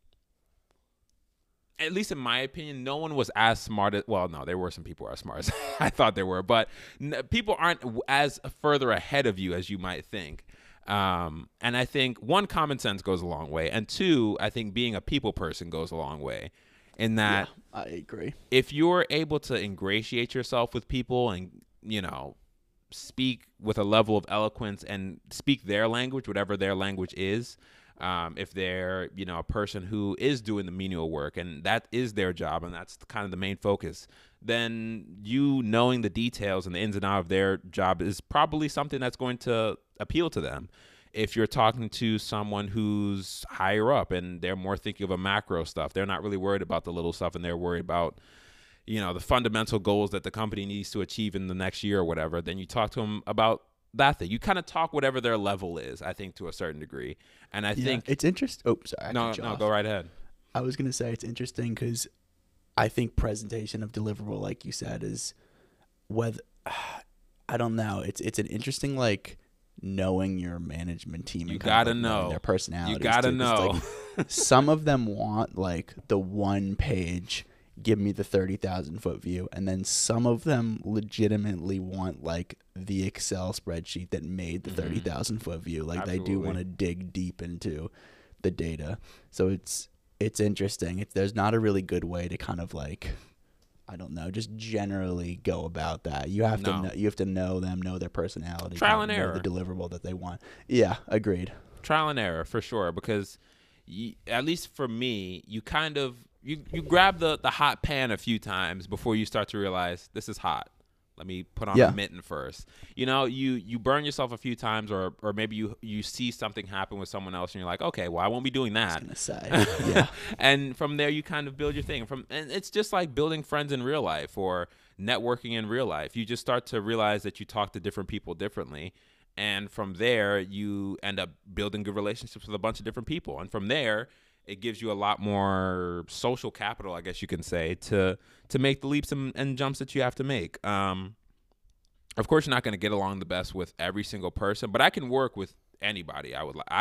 at least in my opinion, no one was as smart as, well, no, there were some people who are as smart as I thought there were, but people aren't as further ahead of you as you might think. And I think, one, common sense goes a long way. And two, I think being a people person goes a long way in that. Yeah, I agree. If you're able to ingratiate yourself with people and, speak with a level of eloquence and speak their language, whatever their language is, if they're, a person who is doing the menial work and that is their job and that's kind of the main focus, then you knowing the details and the ins and outs of their job is probably something that's going to appeal to them. If you're talking to someone who's higher up and they're more thinking of a macro stuff, they're not really worried about the little stuff and they're worried about, the fundamental goals that the company needs to achieve in the next year or whatever, then you talk to them about that thing. You kind of talk whatever their level is, I think, to a certain degree. And I think it's interesting. Oh, sorry. No, go right ahead. I was going to say it's interesting because I think presentation of deliverable, like you said, is whether, I don't know. It's an interesting, knowing your management team. You got to know their personalities. You got to know. Some of them want the one page, give me the 30,000 foot view. And then some of them legitimately want the Excel spreadsheet that made the 30,000 foot view. They do want to dig deep into the data. So it's interesting. There's not a really good way to kind of I don't know, just generally go about that. You have to know them, know their personality, trial and error, know the deliverable that they want. Yeah, agreed. Trial and error for sure, because at least for me, you kind of you grab the hot pan a few times before you start to realize this is hot. Let me put on a mitten first. You burn yourself a few times, or maybe you see something happen with someone else, and you're like, okay, well, I won't be doing that. I was gonna say, yeah. And from there, you kind of build your thing. And it's just like building friends in real life or networking in real life. You just start to realize that you talk to different people differently, and from there, you end up building good relationships with a bunch of different people. And from there, it gives you a lot more social capital, I guess you can say, to make the leaps and jumps that you have to make. Of course, you're not going to get along the best with every single person, but I can work with anybody.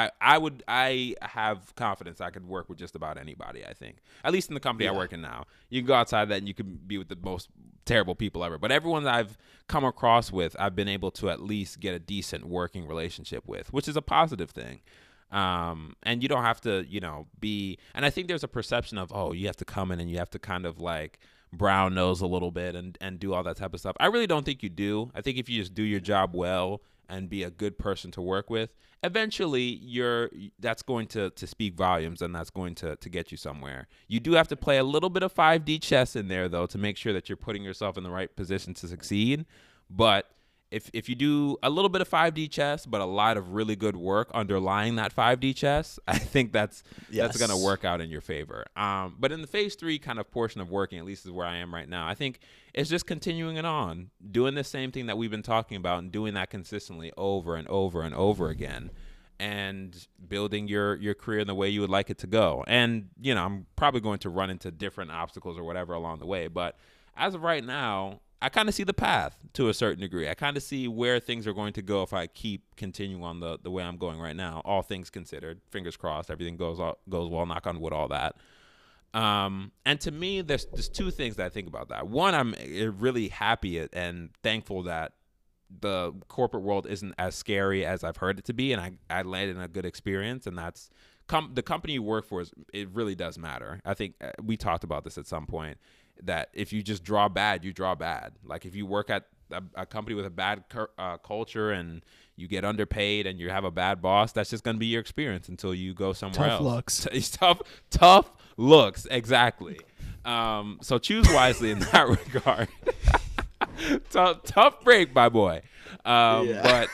I have confidence I could work with just about anybody, I think. At least in the company I work in now. You can go outside that and you can be with the most terrible people ever. But everyone that I've come across with, I've been able to at least get a decent working relationship with, which is a positive thing. And you don't have to, be, and I think there's a perception of, you have to come in and you have to kind of brown nose a little bit and do all that type of stuff. I really don't think you do. I think if you just do your job well and be a good person to work with, eventually that's going to speak volumes and that's going to get you somewhere. You do have to play a little bit of 5D chess in there though, to make sure that you're putting yourself in the right position to succeed. But if you do a little bit of 5D chess, but a lot of really good work underlying that 5D chess, I think that's going to work out in your favor. But in the phase 3 kind of portion of working, at least is where I am right now, I think it's just continuing it on, doing the same thing that we've been talking about and doing that consistently over and over and over again, and building your career in the way you would like it to go. And, I'm probably going to run into different obstacles or whatever along the way. But as of right now, I kind of see the path to a certain degree. I kind of see where things are going to go if I keep continuing on the way I'm going right now. All things considered, fingers crossed, everything goes well, knock on wood, all that. And to me, there's two things that I think about that. One, I'm really happy and thankful that the corporate world isn't as scary as I've heard it to be, and I landed in a good experience, and that's the company you work for. It really does matter. I think we talked about this at some point, that if you just draw bad, you draw bad. Like if you work at a company with a bad culture and you get underpaid and you have a bad boss, that's just going to be your experience until you go somewhere else. Tough looks, exactly. So choose wisely in that regard. Tough break, my boy. But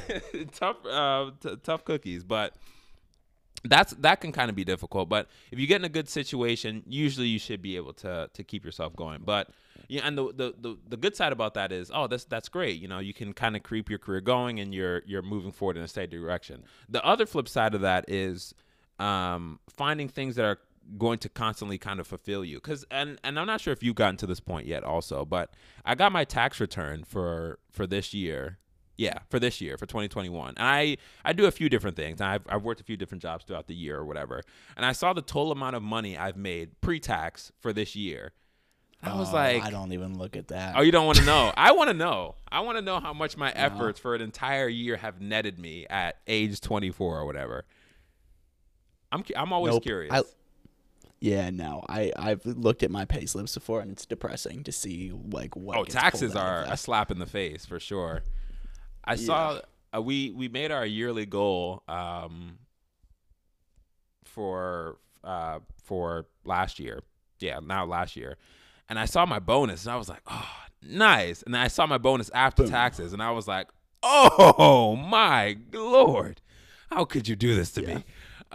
tough cookies. But that can kind of be difficult. But if you get in a good situation, usually you should be able to keep yourself going. But yeah, and the good side about that is, that's great. You can kind of keep your career going and you're moving forward in a steady direction. The other flip side of that is finding things that are going to constantly kind of fulfill you. And I'm not sure if you've gotten to this point yet also, but I got my tax return for this year. Yeah, for this year, for 2021. And I do a few different things. I've worked a few different jobs throughout the year or whatever. And I saw the total amount of money I've made pre-tax for this year. I was like, I don't even look at that. Oh, you don't want to know? I want to know. I want to know how much my efforts for an entire year have netted me at age 24 or whatever. I'm always curious. I've looked at my pay slips before, and it's depressing to see like what. Oh, taxes are a slap in the face for sure. I saw we made our yearly goal for last year. Yeah, now last year. And I saw my bonus, and I was like, oh, nice. And then I saw my bonus after taxes, and I was like, oh, my Lord. How could you do this to me?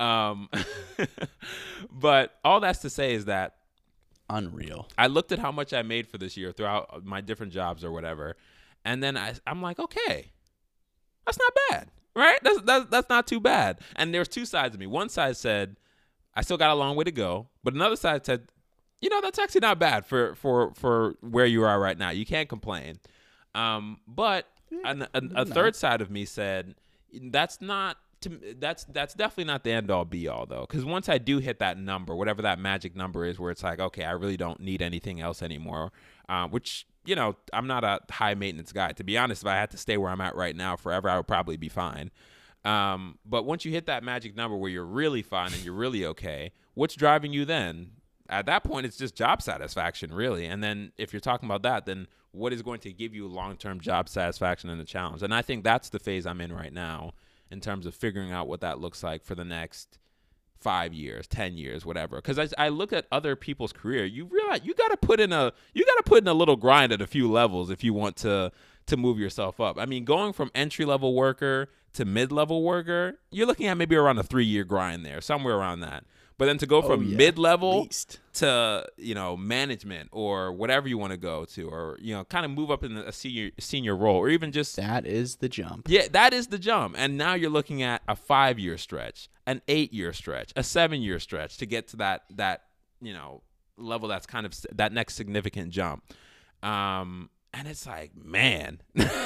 But all that's to say is that unreal. I looked at how much I made for this year throughout my different jobs or whatever, and then I'm like, okay, that's not bad, right? That's not too bad. And there's two sides of me. One side said, I still got a long way to go, but another side said, that's actually not bad for where you are right now. You can't complain. But a third side of me said, that's definitely not the end all be all though. Because once I do hit that number, whatever that magic number is, where it's like, okay, I really don't need anything else anymore, which, I'm not a high maintenance guy. To be honest, if I had to stay where I'm at right now forever, I would probably be fine. But once you hit that magic number where you're really fine and you're really okay, what's driving you then? At that point, it's just job satisfaction, really. And then if you're talking about that, then what is going to give you long-term job satisfaction and a challenge? And I think that's the phase I'm in right now in terms of figuring out what that looks like for the next 5 years, 10 years, whatever. Because I look at other people's career, you realize you got to put in a little grind at a few levels if you want to move yourself up. I mean, going from entry-level worker to mid-level worker, you're looking at maybe around a 3-year grind there, somewhere around that. But then to go from mid-level to, management or whatever you want to go to, or, kind of move up in a senior role, or even just. That is the jump. Yeah, that is the jump. And now you're looking at a 5-year stretch, an 8-year stretch, a 7-year stretch to get to that level that's kind of that next significant jump. And it's like, man,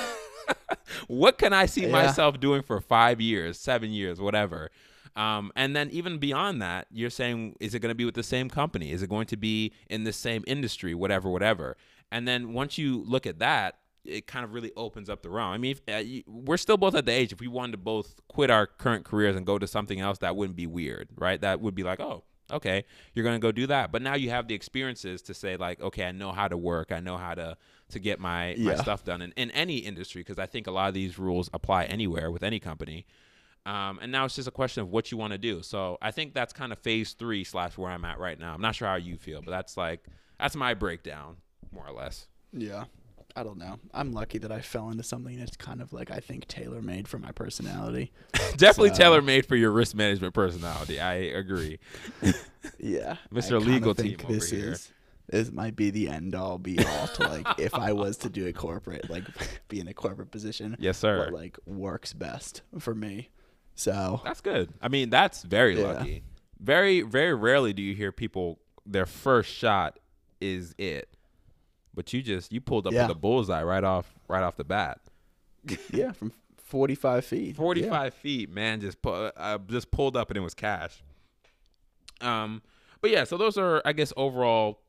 what can I see myself doing for 5 years, 7 years, whatever? And then even beyond that, you're saying, is it going to be with the same company? Is it going to be in the same industry, whatever? And then once you look at that, it kind of really opens up the realm. I mean, we're still both at the age, if we wanted to both quit our current careers and go to something else, that wouldn't be weird, right? That would be like, oh, okay, you're going to go do that. But now you have the experiences to say like, okay, I know how to work. I know how to get my stuff done in any industry, because I think a lot of these rules apply anywhere with any company. And now it's just a question of what you want to do. So I think that's kind of phase 3 / where I'm at right now. I'm not sure how you feel, but that's my breakdown, more or less. Yeah. I don't know. I'm lucky that I fell into something that's kind of like, I think, tailor-made for my personality. Definitely tailor-made for your risk management personality. I agree. Yeah. Mr. Legal Team over here. This might be the end-all, be-all to, like, if I was to do a corporate, like, be in a corporate position. Yes, sir. What, like, works best for me. So that's good. I mean, that's very lucky. Very, very rarely do you hear people, their first shot is it. But you pulled up with a bullseye right off the bat. Yeah, from 45 feet. 45 feet, man, just pulled up and it was cash. But yeah, so those are, I guess, overall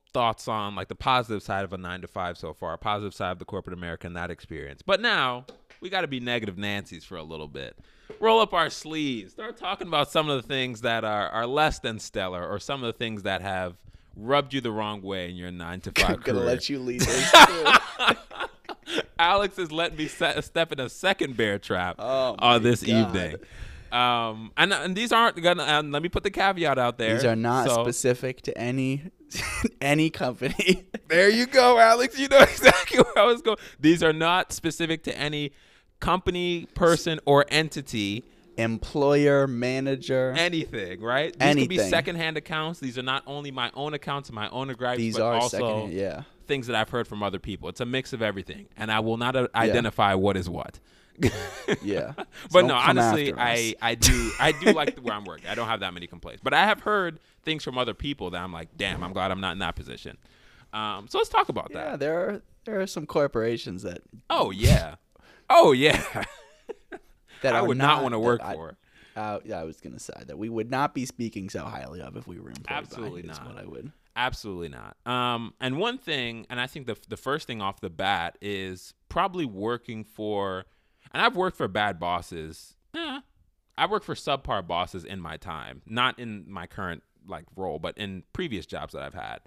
thoughts on like the positive side of a 9-to-5 so far, positive side of the corporate America and that experience. But now we got to be negative Nancy's for a little bit. Roll up our sleeves. Start talking about some of the things that are less than stellar, or some of the things that have rubbed you the wrong way in your 9-to-5 career. I'm gonna let you lead this too. Alex has let me step in a second bear trap on this evening. And these aren't gonna. Let me put the caveat out there. These are not specific to any company. There you go, Alex. You know exactly where I was going. These are not specific to any company, person, or entity. Employer, manager, anything, right? These could be secondhand accounts. These are not only my own accounts and my own gripes, these but are also things that I've heard from other people. It's a mix of everything, and I will not identify what is what. Yeah, but no, honestly, I do like where I'm working. I don't have that many complaints, but I have heard things from other people that I'm like, damn, I'm glad I'm not in that position. So let's talk about that. Yeah, there are some corporations that. Oh yeah. That I would not want to work for. Yeah, I was gonna say that we would not be speaking so highly of if we were employed. Absolutely by, not. Is what I would. Absolutely not. And one thing, and I think the first thing off the bat is probably working for. And I've worked for bad bosses. I've worked for subpar bosses in my time, not in my current role, but in previous jobs that I've had.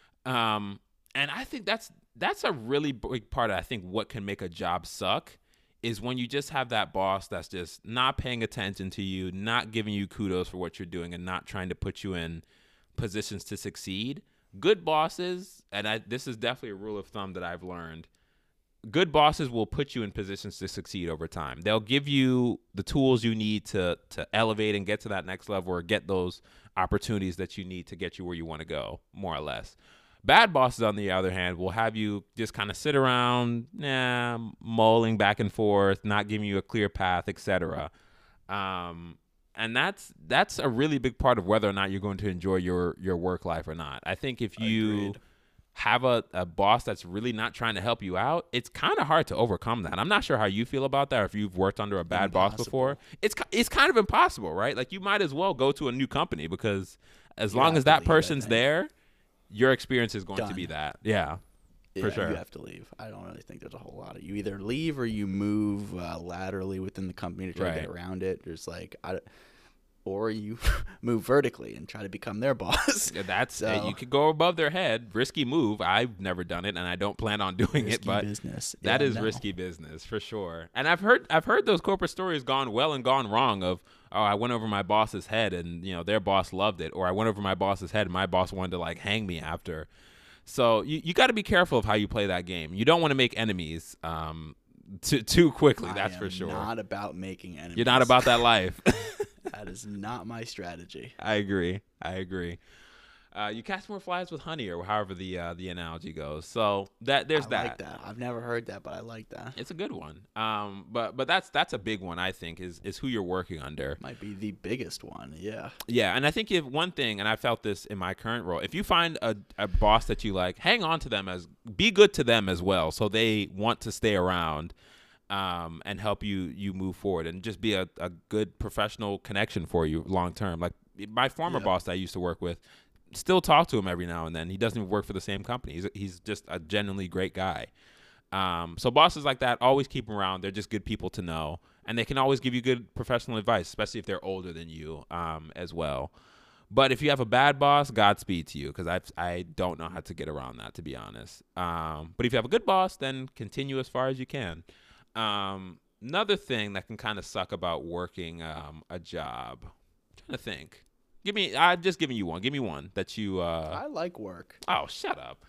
And I think that's a really big part of, I think, what can make a job suck is when you just have that boss that's just not paying attention to you, not giving you kudos for what you're doing, and not trying to put you in positions to succeed. Good bosses, and this is definitely a rule of thumb that I've learned, good bosses will put you in positions to succeed over time. They'll give you the tools you need to elevate and get to that next level, or get those opportunities that you need to get you where you want to go, more or less. Bad bosses, on the other hand, will have you just kind of sit around, mulling back and forth, not giving you a clear path, etc. And that's a really big part of whether or not you're going to enjoy your work life or not. I think if you have a boss that's really not trying to help you out, it's kind of hard to overcome that. I'm not sure how you feel about that, or if you've worked under a bad boss before. It's kind of impossible, right? Like, you might as well go to a new company, because as long as that person's there, your experience is going to be that. Yeah, for sure. You have to leave. I don't really think there's a whole lot of, you either leave or you move laterally within the company to try to get around it. There's or you move vertically and try to become their boss. Yeah, that's you could go above their head. Risky move. I've never done it, and I don't plan on doing it. But business. That is risky business for sure. And I've heard those corporate stories gone well and gone wrong. Of, oh, I went over my boss's head, and their boss loved it, or I went over my boss's head and my boss wanted to hang me after. So you got to be careful of how you play that game. You don't want to make enemies too quickly. That's for sure. Not about making enemies. You're not about that life. That is not my strategy. I agree. You catch more flies with honey, or however the analogy goes. So there's that. I like that. I've never heard that, but I like that. It's a good one. But that's a big one, I think, is who you're working under. Might be the biggest one. Yeah. Yeah, and I think if one thing, and I felt this in my current role, if you find a boss that you like, hang on to them, be good to them as well, so they want to stay around. And help you move forward, and just be a good professional connection for you long term. Like my former boss that I used to work with, still talk to him every now and then. He doesn't even work for the same company. He's just a genuinely great guy. So bosses like that, always keep them around. They're just good people to know, and they can always give you good professional advice, especially if they're older than you as well. But if you have a bad boss, Godspeed to you, because I don't know how to get around that, to be honest. But if you have a good boss, then continue as far as you can. Another thing that can kind of suck about working a job, I'm trying to think. I'm just giving you one. Give me one that you. I like work. Oh, shut up.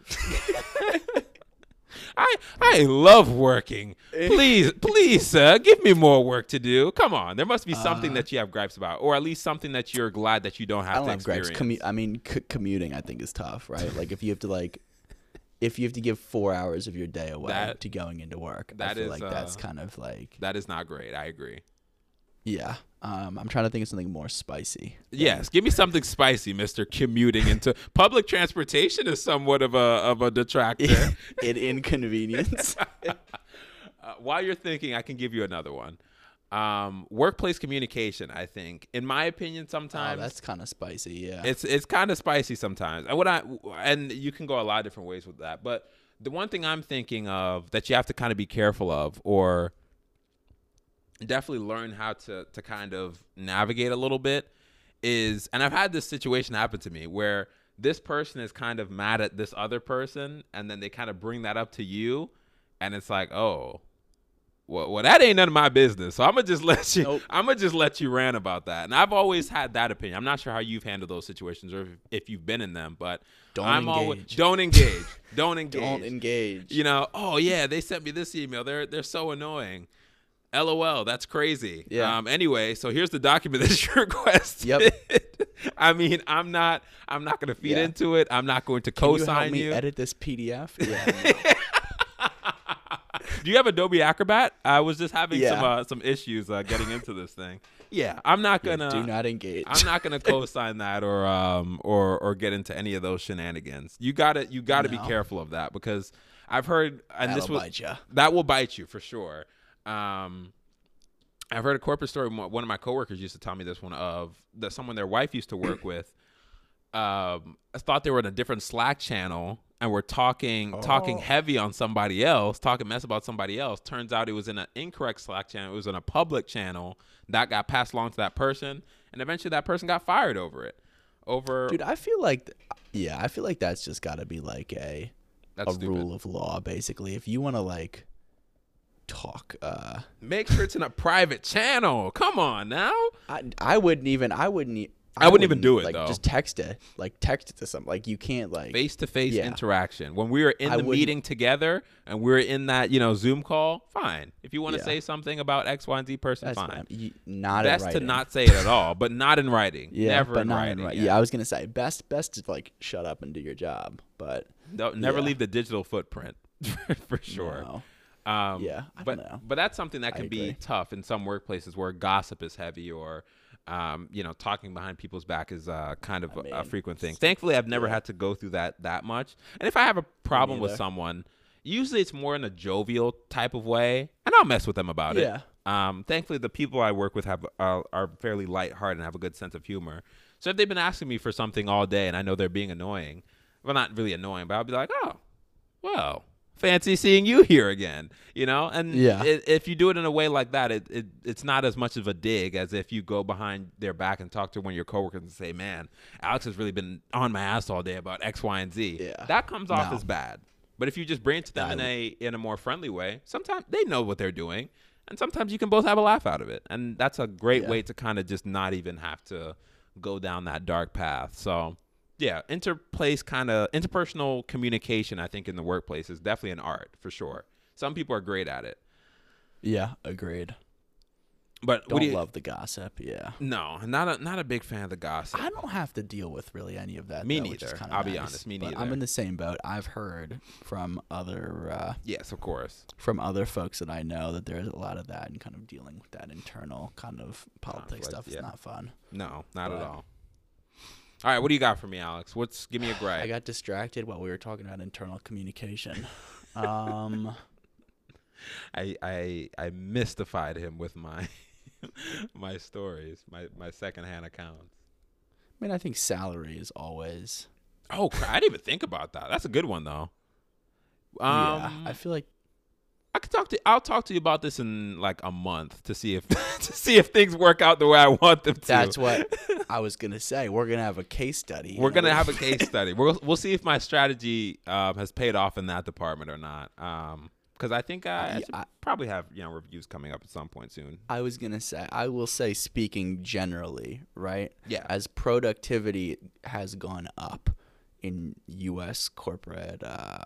I love working. Please, sir, give me more work to do. Come on, there must be something that you have gripes about, or at least something that you're glad that you don't have to experience. Gripes. Commuting, I think, is tough, right? Like if you have to give 4 hours of your day away to going into work, I feel like that's kind of like... That is not great. I agree. Yeah. I'm trying to think of something more spicy. Yes. Give me something spicy, Mr. Commuting into... Public transportation is somewhat of a detractor. An inconvenience. While you're thinking, I can give you another one. Workplace communication, I think, in my opinion, sometimes that's kind of spicy. Yeah, it's kind of spicy sometimes. And you can go a lot of different ways with that. But the one thing I'm thinking of that you have to kind of be careful of, or definitely learn how to kind of navigate a little bit, is, and I've had this situation happen to me where this person is kind of mad at this other person, and then they kind of bring that up to you, and it's like, oh. Well, that ain't none of my business. So I'm gonna just let you. Nope. I'm gonna just let you rant about that. And I've always had that opinion. I'm not sure how you've handled those situations or if you've been in them, but don't engage. Don't engage. You know. Oh yeah, they sent me this email. They're so annoying. LOL. That's crazy. Yeah. Anyway, so here's the document that you requested. Yep. I mean, I'm not gonna feed into it. I'm not going to co-sign you. Can you help me edit this PDF? Yeah. No. Do you have Adobe Acrobat? I was just having some issues getting into this thing. Yeah, I'm not gonna do not engage. I'm not gonna co-sign that or get into any of those shenanigans. You gotta be careful of that, because I've heard, and that will bite you for sure. I've heard a corporate story. One of my coworkers used to tell me this one, of that someone their wife used to work with. I thought they were in a different Slack channel and were talking heavy on somebody else, talking mess about somebody else. Turns out it was in an incorrect Slack channel. It was in a public channel that got passed along to that person, and eventually that person got fired over it. Dude, I feel like that's just got to be like a rule of law, basically. If you want to like talk, make sure it's in a private channel. Come on now. I wouldn't even do it, like, though. Just text it. Like, text it to something. Like, you can't, like... Face-to-face interaction. When we were in the meeting together and we're in that, Zoom call, fine. If you want to say something about X, Y, and Z person, fine. Not best in writing. To not say it at all, but not in writing. Never in writing. Yeah, I was going to say, best to, like, shut up and do your job, but... Never leave the digital footprint, for sure. No. I don't know. But that's something that can be tough in some workplaces where gossip is heavy, or... talking behind people's back is kind of a frequent thing. Thankfully, I've never had to go through that much. And if I have a problem with someone, usually it's more in a jovial type of way, and I'll mess with them about it. Thankfully, the people I work with are fairly lighthearted and have a good sense of humor. So if they've been asking me for something all day and I know they're being annoying, well, not really annoying, but I'll be like, oh, well, fancy seeing you here again, and if you do it in a way like that, it's not as much of a dig as if you go behind their back and talk to one of your coworkers and say, man, Alex has really been on my ass all day about X, Y, and Z. That comes off as bad. But if you just bring it to them in a more friendly way, sometimes they know what they're doing, and sometimes you can both have a laugh out of it, and that's a great way to kind of just not even have to go down that dark path. So yeah, interpersonal communication, I think, in the workplace is definitely an art, for sure. Some people are great at it. Yeah, agreed. But don't love the gossip. Yeah. No, not a big fan of the gossip. I don't have to deal with really any of that. Me neither. I'll be honest. Me neither. I'm in the same boat. I've heard from other. Yes, of course. From other folks that I know that there's a lot of that, and kind of dealing with that internal kind of politics stuff is not fun. No, not at all. All right, what do you got for me, Alex? Give me a gripe. I got distracted while we were talking about internal communication. I mystified him with my my stories, my secondhand accounts. I mean, I think salary is always. Oh, I didn't even think about that. That's a good one, though. I feel like I'll talk to you about this in like a month to see if things work out the way I want them to. That's what I was gonna say. We're gonna have a case study. We're gonna have a case study. We'll see if my strategy has paid off in that department or not. Because I think I probably have reviews coming up at some point soon. I will say, speaking generally, right? Yeah. As productivity has gone up in U.S. corporate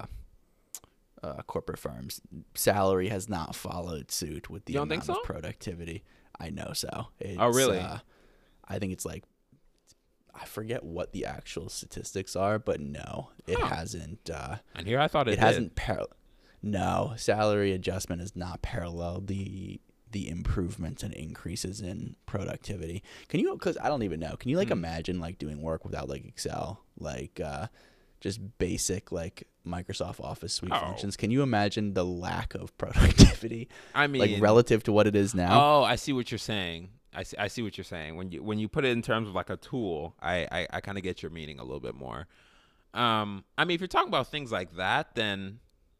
firms, salary has not followed suit with the amount of productivity. I know so. Oh, really? I think it's like, I forget what the actual statistics are, but no, it hasn't. And here I thought it hasn't. No, salary adjustment has not paralleled the improvements and increases in productivity. Can you? Because I don't even know. Can you imagine doing work without Excel, just basic Microsoft Office suite functions. Can you imagine the lack of productivity? I mean, like relative to what it is now. Oh, I see what you're saying. I see what you're saying. When you put it in terms of like a tool, I kind of get your meaning a little bit more. I mean, if you're talking about things like that, then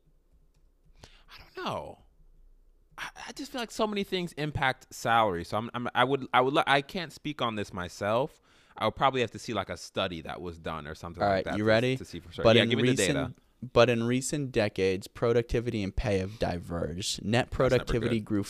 I don't know. I just feel like so many things impact salary. So I can't speak on this myself. I would probably have to see like a study that was done or something like that. All right, you ready? To see for sure. But yeah, give me the data. But in recent decades, productivity and pay have diverged. Net productivity grew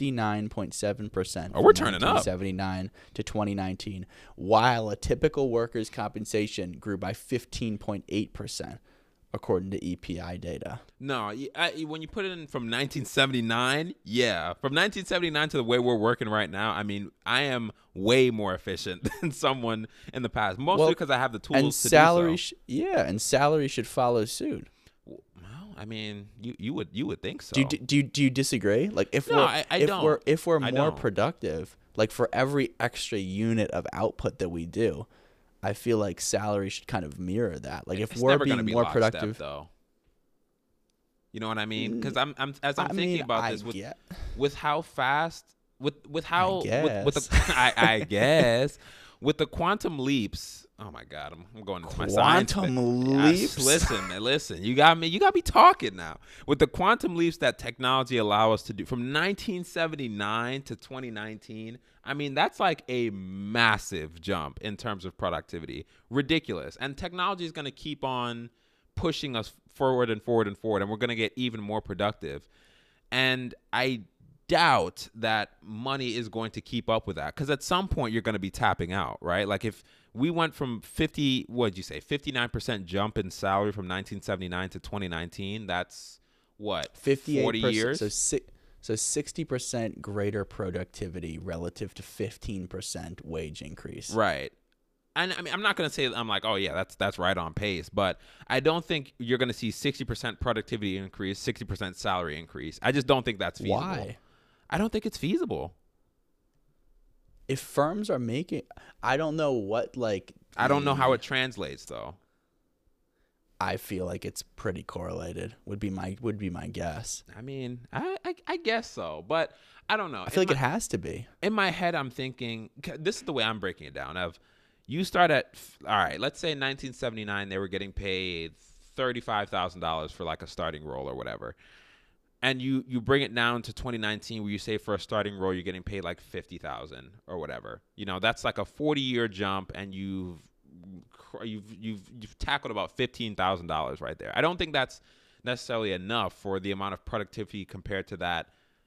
59.7% from 1979 to 2019, while a typical worker's compensation grew by 15.8%, according to EPI data. No, when you put it in from 1979, yeah. From 1979 to the way we're working right now, I mean, I am way more efficient than someone in the past, mostly because I have the tools and to salary do so. And salary should follow suit. Well, I mean, you would think so. Do you disagree? Like if we're more productive, like for every extra unit of output that we do, I feel like salary should kind of mirror that. Like if we're being more productive, though. You know what I mean? Because I'm thinking about this with how fast with how I guess with the quantum leaps. Oh my God, I'm going into my science. Quantum leaps. Listen. You got me talking now. With the quantum leaps that technology allow us to do from 1979 to 2019. I mean, that's like a massive jump in terms of productivity. Ridiculous. And technology is going to keep on pushing us forward and forward and forward, and we're going to get even more productive. And I doubt that money is going to keep up with that, because at some point you're going to be tapping out, right? Like if we went from 59% jump in salary from 1979 to 2019, that's what, 40 years? So 60% greater productivity relative to 15% wage increase. Right. And I mean, I'm not going to say I'm like, oh yeah, that's right on pace, but I don't think you're going to see 60% productivity increase, 60% salary increase. I just don't think that's feasible. Why? I don't think it's feasible. If firms are making, I don't know what I don't know how it translates though. I feel like it's pretty correlated. Would be my guess. I mean, I guess so, but I don't know. I feel like it has to be. In my head, I'm thinking, this is the way I'm breaking it down. You start at, all right, let's say in 1979 they were getting paid $35,000 for like a starting role or whatever. And you bring it down to 2019 where you say for a starting role you're getting paid like $50,000 or whatever. You know, that's like a 40-year jump, and you've tackled about $15,000 right there. I don't think that's necessarily enough for the amount of productivity compared to that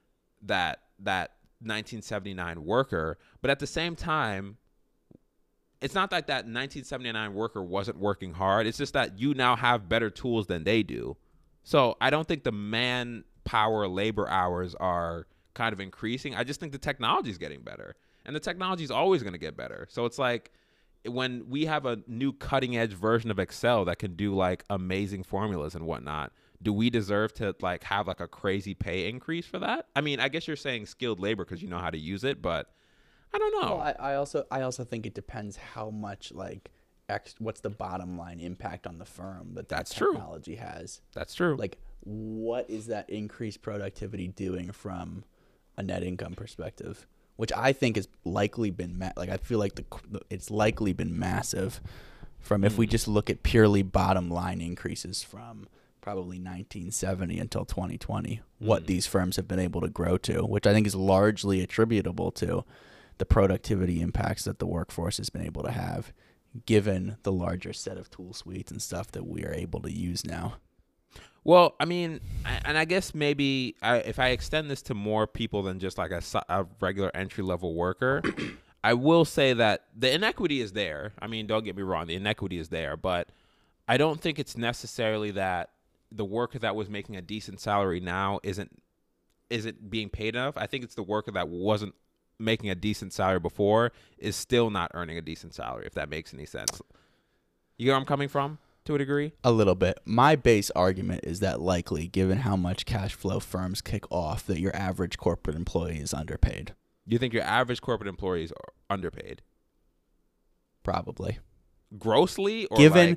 1979 worker. But at the same time, it's not like that 1979 worker wasn't working hard. It's just that you now have better tools than they do. So I don't think the manpower labor hours are kind of increasing. I just think the technology is getting better, and the technology is always going to get better. So it's like when we have a new cutting edge version of Excel that can do like amazing formulas and whatnot, do we deserve to like have like a crazy pay increase for that? I mean, I guess you're saying skilled labor because you know how to use it, but I don't know. Well, I also think it depends how much what's the bottom line impact on the firm that technology has. That's true. Like, what is that increased productivity doing from a net income perspective? Which I think has likely been I feel like it's likely been massive. From if we just look at purely bottom line increases from probably 1970 until 2020, what these firms have been able to grow to, which I think is largely attributable to the productivity impacts that the workforce has been able to have, given the larger set of tool suites and stuff that we are able to use now. Well, I mean, and I guess maybe if I extend this to more people than just like a regular entry-level worker, I will say that the inequity is there. I mean, don't get me wrong, the inequity is there, but I don't think it's necessarily that the worker that was making a decent salary now isn't being paid enough. I think it's the worker that wasn't making a decent salary before is still not earning a decent salary, if that makes any sense. You know where I'm coming from? To a degree? A little bit. My base argument is that likely, given how much cash flow firms kick off, that your average corporate employee is underpaid. You think your average corporate employees are underpaid? Probably. Grossly? Or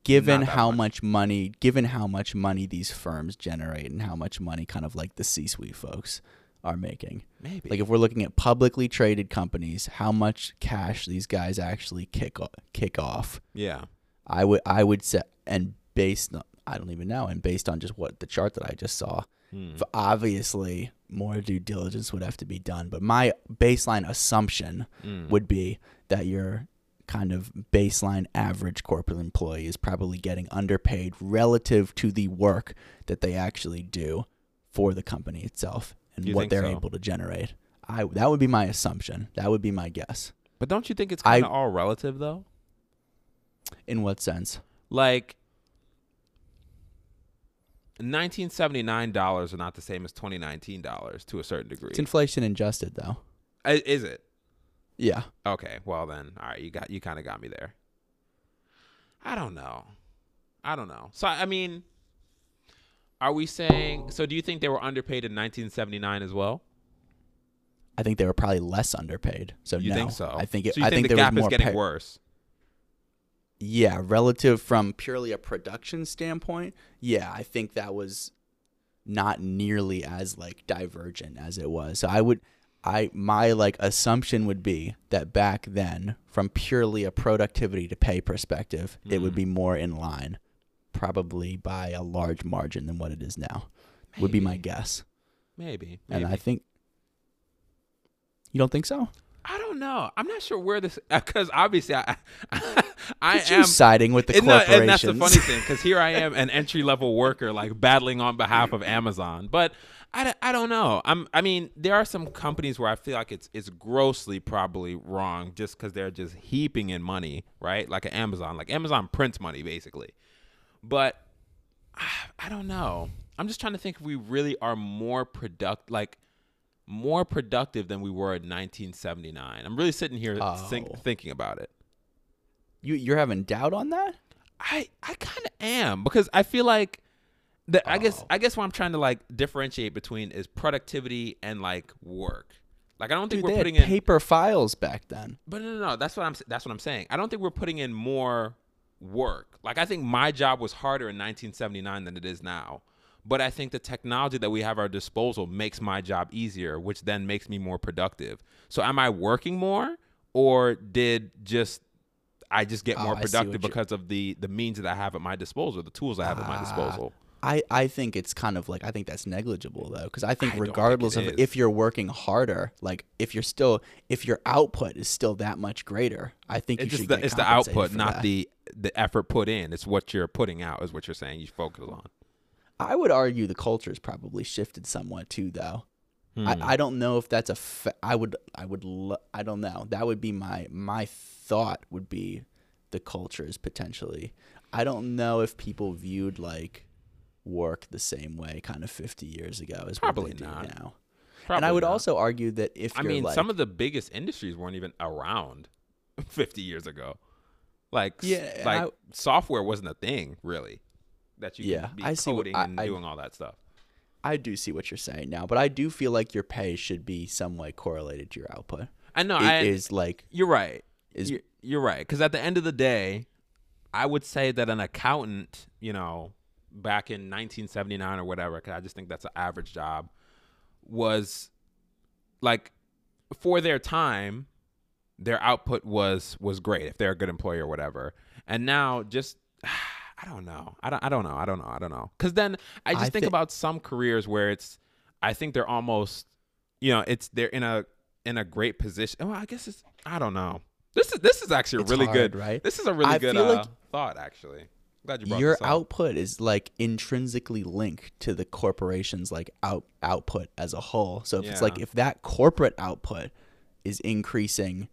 given how much money these firms generate and how much money kind of like the C-suite folks are making. Maybe. Like if we're looking at publicly traded companies, how much cash these guys actually kick off. Yeah. I would say, and based on, I don't even know, and based on just what the chart that I just saw, obviously more due diligence would have to be done. But my baseline assumption would be that your kind of baseline average corporate employee is probably getting underpaid relative to the work that they actually do for the company itself and what they're able to generate. That would be my assumption. That would be my guess. But don't you think it's kind of all relative, though? In what sense? Like, $1979 are not the same as $2019 to a certain degree. It's inflation adjusted, though. Is it? Yeah. Okay. Well, then, all right. You kind of got me there. I don't know. So, I mean, are we saying? So, do you think they were underpaid in 1979 as well? I think they were probably less underpaid. So you no. think so? I think I think the gap is getting worse. Yeah, relative from purely a production standpoint, yeah, I think that was not nearly as like divergent as it was. So my like assumption would be that back then, from purely a productivity to pay perspective, it would be more in line, probably by a large margin than what it is now. Maybe. Would be my guess. Maybe. And I think you don't think so? I don't know. I'm not sure where this, because obviously I am siding with the corporations. And that's the funny thing, because here I am, an entry level worker, like battling on behalf of Amazon. But I don't know. I mean, there are some companies where I feel like it's grossly probably wrong, just because they're just heaping in money, right? Like an Amazon. Like Amazon prints money basically. But I don't know. I'm just trying to think if we really are more productive than we were in 1979. I'm really sitting here thinking about it. You're having doubt on that? I kind of am, because I feel like I guess what I'm trying to like differentiate between is productivity and like work. Like I don't think we're putting in paper files back then. But no. That's what I'm saying. I don't think we're putting in more work. Like I think my job was harder in 1979 than it is now. But I think the technology that we have at our disposal makes my job easier, which then makes me more productive. So am I working more, or I just get more productive because of the means that I have at my disposal, the tools I have at my disposal? I think it's kind of like, I think that's negligible though, because I think regardless of if you're working harder, like if your output is still that much greater, I think it's the output, not the effort put in. It's what you're putting out is what you're saying you focus on. I would argue the culture's probably shifted somewhat too, though. I don't know if that's I don't know. That would be my thought would be the culture is potentially. I don't know if people viewed like work the same way kind of 50 years ago as probably what they not. do now. Probably and I would not. also argue that if some of the biggest industries weren't even around 50 years ago. Like software wasn't a thing really. That you can be coding and doing all that stuff. I do see what you're saying now, but I do feel like your pay should be some way correlated to your output. I know. You're right. You're right. Because at the end of the day, I would say that an accountant, back in 1979 or whatever, because I just think that's an average job, was like, for their time, their output was great if they're a good employee or whatever. And now just... I don't know. I don't know. Because then I just think about some careers where I think they're almost, they're in a great position. Oh, I guess I don't know. This is actually really good, right? This is a really good thought, actually. Glad you brought your this up. output is like intrinsically linked to the corporation's like output as a whole. So if it's like, if that corporate output is increasing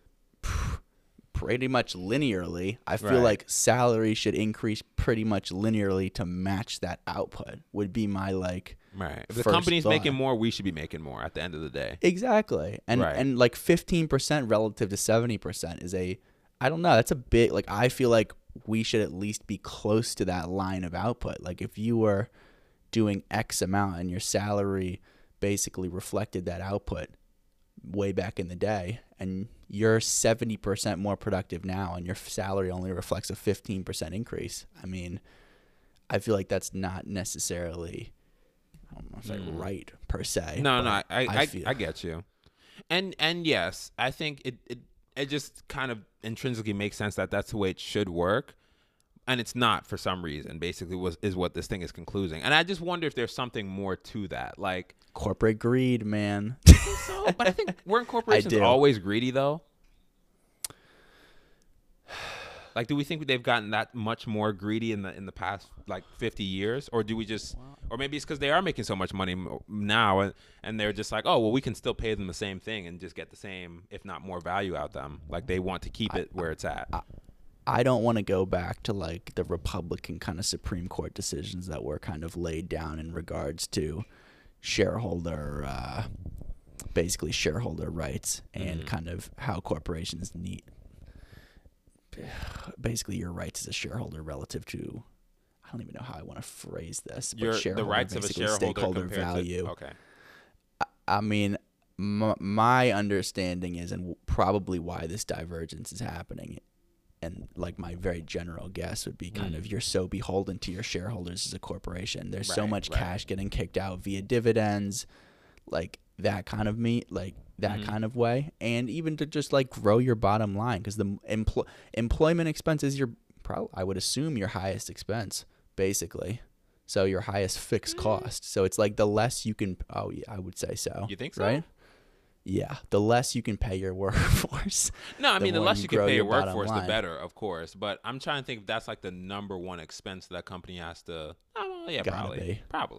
pretty much linearly, I feel like salary should increase pretty much linearly to match that output would be my like if the company's making more, we should be making more at the end of the day. Exactly. And like 15% relative to 70% is I don't know, that's a big, like I feel like we should at least be close to that line of output. Like if you were doing X amount and your salary basically reflected that output way back in the day, and you're 70% more productive now and your salary only reflects a 15% increase. I mean, I feel like that's not necessarily, I don't know if it's right per se. No, I get you. And yes, I think it just kind of intrinsically makes sense that that's the way it should work. And it's not for some reason, basically, is what this thing is concluding. And I just wonder if there's something more to that. Like corporate greed, man. I think so, but I think weren't corporations always greedy, though? Like, do we think they've gotten that much more greedy in the past, like, 50 years? Or do we just – or maybe it's because they are making so much money now and they're just like, oh, well, we can still pay them the same thing and just get the same, if not more value out of them. Like, they want to keep it where it's at. I don't want to go back to like the Republican kind of Supreme Court decisions that were kind of laid down in regards to basically shareholder rights and kind of how corporations need basically your rights as a shareholder relative to, I don't even know how I want to phrase this, but the rights of a shareholder stakeholder value. Okay. I mean, my understanding is, and probably why this divergence is happening, and like my very general guess would be kind of you're so beholden to your shareholders as a corporation. There's so much cash getting kicked out via dividends, like that kind of kind of way, and even to just like grow your bottom line, because the employment expense is I would assume your highest expense, basically. So your highest fixed cost. So it's like the less you can. Oh yeah, I would say so. You think so? Right? Yeah, the less you can pay your workforce. No, I mean, the less you can pay your workforce, the better, of course. But I'm trying to think if that's like the number one expense that company has to. Oh, yeah, probably.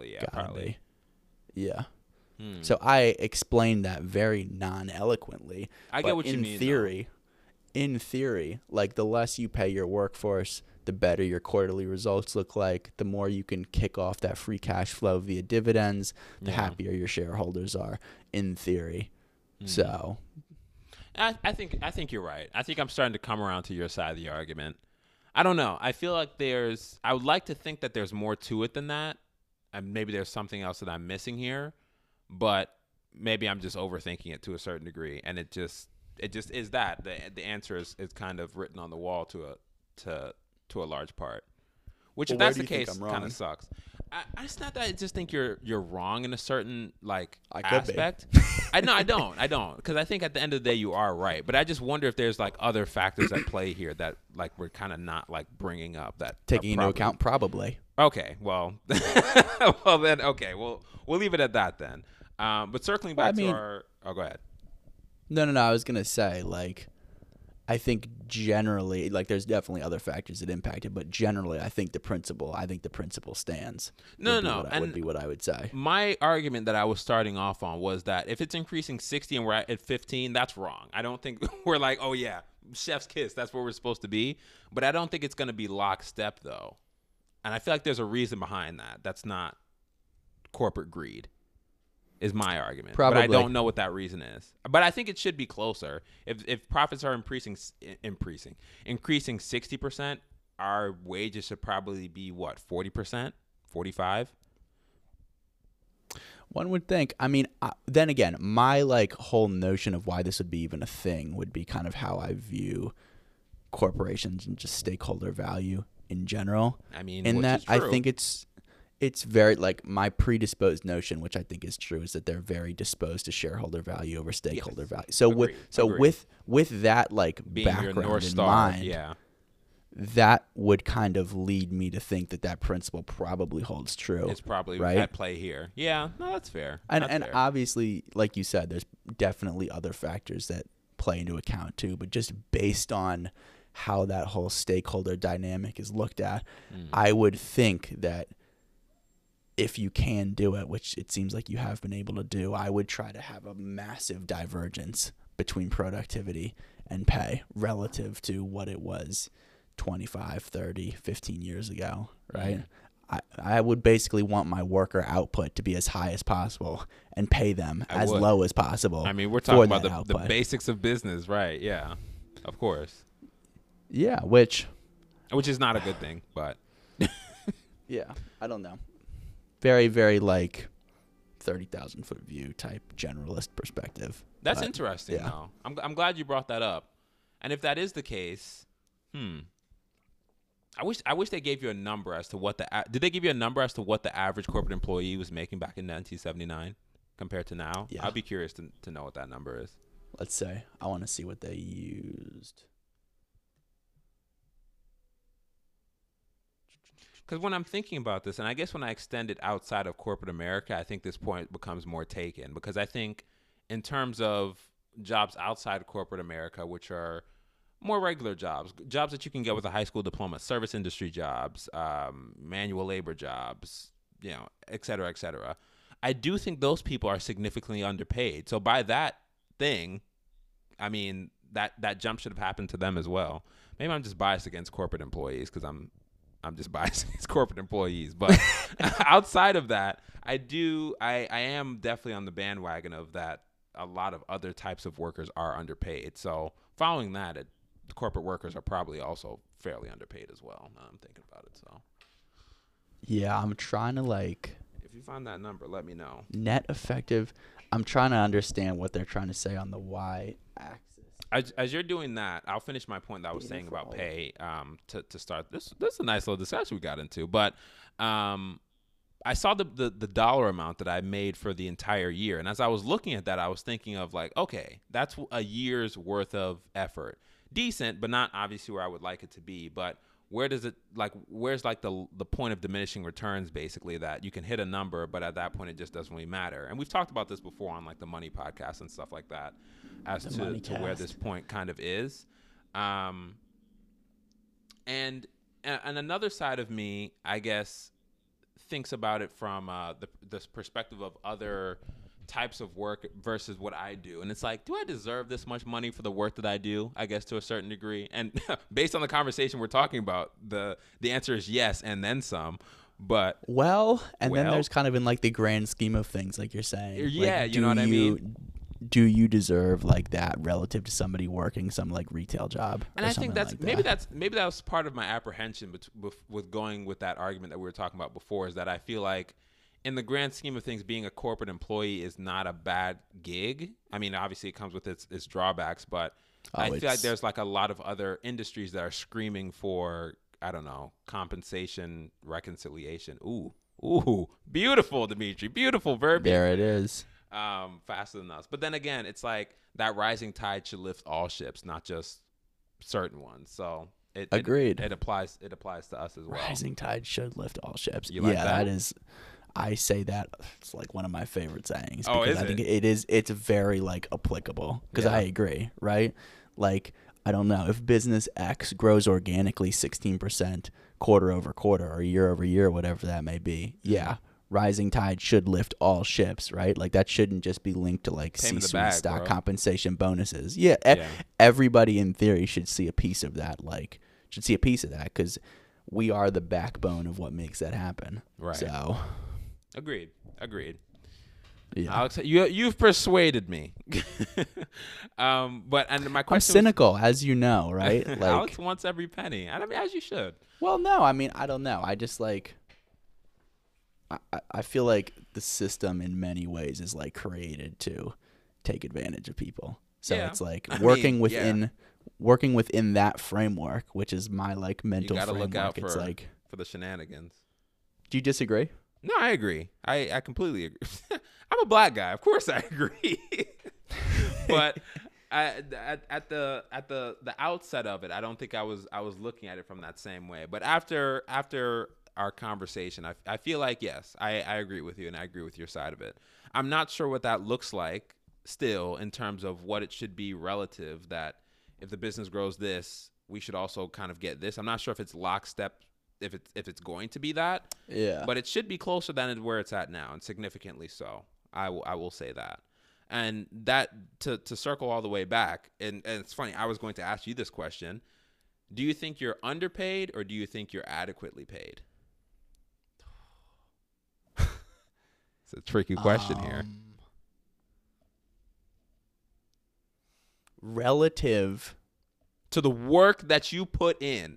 Yeah. So I explained that very non-eloquently. I get what you mean. In theory, like the less you pay your workforce, the better your quarterly results look like. The more you can kick off that free cash flow via dividends, the happier your shareholders are. In theory. So, I think you're right. I think I'm starting to come around to your side of the argument. I don't know. I feel like I would like to think that there's more to it than that, and maybe there's something else that I'm missing here, but maybe I'm just overthinking it to a certain degree, and it just is that the answer is kind of written on the wall to a large part. Which, if that's the case, kind of sucks. It's not that I just think you're wrong in a certain aspect. I don't, because I think at the end of the day you are right. But I just wonder if there's like other factors at play here that like we're kind of not like bringing up that taking into account. Probably. Okay, well, then okay, we'll leave it at that then. But circling back to our, go ahead. No. I was gonna say like, I think generally, like, there's definitely other factors that impact it, but generally, I think the principle stands. Would be what I would say. My argument that I was starting off on was that if it's increasing 60 and we're at 15, that's wrong. I don't think we're like, oh yeah, chef's kiss, that's where we're supposed to be. But I don't think it's going to be lockstep though, and I feel like there's a reason behind that. That's not corporate greed. Is my argument. Probably. But I don't know what that reason is. But I think it should be closer. If profits are increasing 60%, our wages should probably be what, 40%, 45%? One would think. I mean, then again, my like whole notion of why this would be even a thing would be kind of how I view corporations and just stakeholder value in general. I mean, in that I think it's very like my predisposed notion, which I think is true, is that they're very disposed to shareholder value over stakeholder value. So with that like being background in mind, that would kind of lead me to think that principle probably holds true. It's probably right? at play here. Yeah, no, that's fair. And obviously, like you said, there's definitely other factors that play into account too. But just based on how that whole stakeholder dynamic is looked at, I would think that if you can do it, which it seems like you have been able to do, I would try to have a massive divergence between productivity and pay relative to what it was 25, 30, 15 years ago, right? I would basically want my worker output to be as high as possible and pay them as low as possible. I mean, we're talking about the basics of business, right? Yeah, of course. Yeah, which is not a good thing, but yeah, I don't know. Very, very like 30,000 foot view type generalist perspective. That's interesting, though. I'm glad you brought that up. And if that is the case, I wish they gave you a number as to what did they give you a number as to what the average corporate employee was making back in 1979 compared to now? Yeah. I'd be curious to know what that number is. Let's say. I want to see what they used. Because when I'm thinking about this, and I guess when I extend it outside of corporate America, I think this point becomes more taken. Because I think in terms of jobs outside of corporate America, which are more regular jobs that you can get with a high school diploma, service industry jobs, manual labor jobs, et cetera, et cetera. I do think those people are significantly underpaid. So by that thing, I mean, that jump should have happened to them as well. Maybe I'm just biased against corporate employees because I'm just biased against corporate employees. But outside of that, I am definitely on the bandwagon of that. A lot of other types of workers are underpaid. So following that, corporate workers are probably also fairly underpaid as well. Now I'm thinking about it. So yeah, I'm trying to if you find that number, let me know. Net effective. I'm trying to understand what they're trying to say on the y-axis. As you're doing that, I'll finish my point that I was saying about pay. To start this is a nice little discussion we got into, but I saw the dollar amount that I made for the entire year, and as I was looking at that, I was thinking of okay, that's a year's worth of effort. Decent, but not obviously where I would like it to be. But where's the point of diminishing returns, basically, that you can hit a number, but at that point it just doesn't really matter. And we've talked about this before on the Money podcast and stuff like that, as to where this point kind of is. And another side of me, I guess, thinks about it from the perspective of other types of work versus what I do. And it's do I deserve this much money for the work that I do? I guess to a certain degree. And based on the conversation we're talking about, the answer is yes, and then some. But then there's kind of in the grand scheme of things, like you're saying. Yeah, you know what I mean? Do you deserve that relative to somebody working some retail job? And I think maybe that was part of my apprehension with going with that argument that we were talking about before, is that I feel in the grand scheme of things, being a corporate employee is not a bad gig. I mean, obviously it comes with its drawbacks, but I feel there's a lot of other industries that are screaming for, I don't know, compensation reconciliation. Ooh, beautiful, Dimitri, beautiful verbiage. There it is. Faster than us. But then again, it's that rising tide should lift all ships, not just certain ones. So agreed. It applies to us as well. Rising tide should lift all ships. You like that? That is. I say that it's one of my favorite sayings. Oh, because is I think it? It's very applicable, because I agree, right? I don't know, if business X grows organically 16% quarter over quarter or year over year, whatever that may be. Yeah. Rising tide should lift all ships, right? That shouldn't just be linked to C-suite stock compensation bonuses. Yeah. Everybody in theory should see a piece of that, because we are the backbone of what makes that happen. Right. So Agreed. Yeah. Alex, you've persuaded me. But my question, I'm cynical, as you know, right? Alex wants every penny. I mean, as you should. Well, no, I mean, I don't know. I just I feel the system in many ways is created to take advantage of people. So it's working within that framework, which is my mental framework. Look out it's for the shenanigans. Do you disagree? No, I agree. I completely agree. I'm a black guy, of course I agree. But at the outset of it, I don't think I was looking at it from that same way. But after our conversation, I feel yes, I agree with you, and I agree with your side of it. I'm not sure what that looks like still in terms of what it should be relative, that if the business grows this, we should also kind of get this. I'm not sure if it's lockstep, if it's going to be that. Yeah. But it should be closer than where it's at now, and significantly so. I will say that. And that to circle all the way back, and it's funny, I was going to ask you this question. Do you think you're underpaid, or do you think you're adequately paid? It's a tricky question here. Relative to the work that you put in.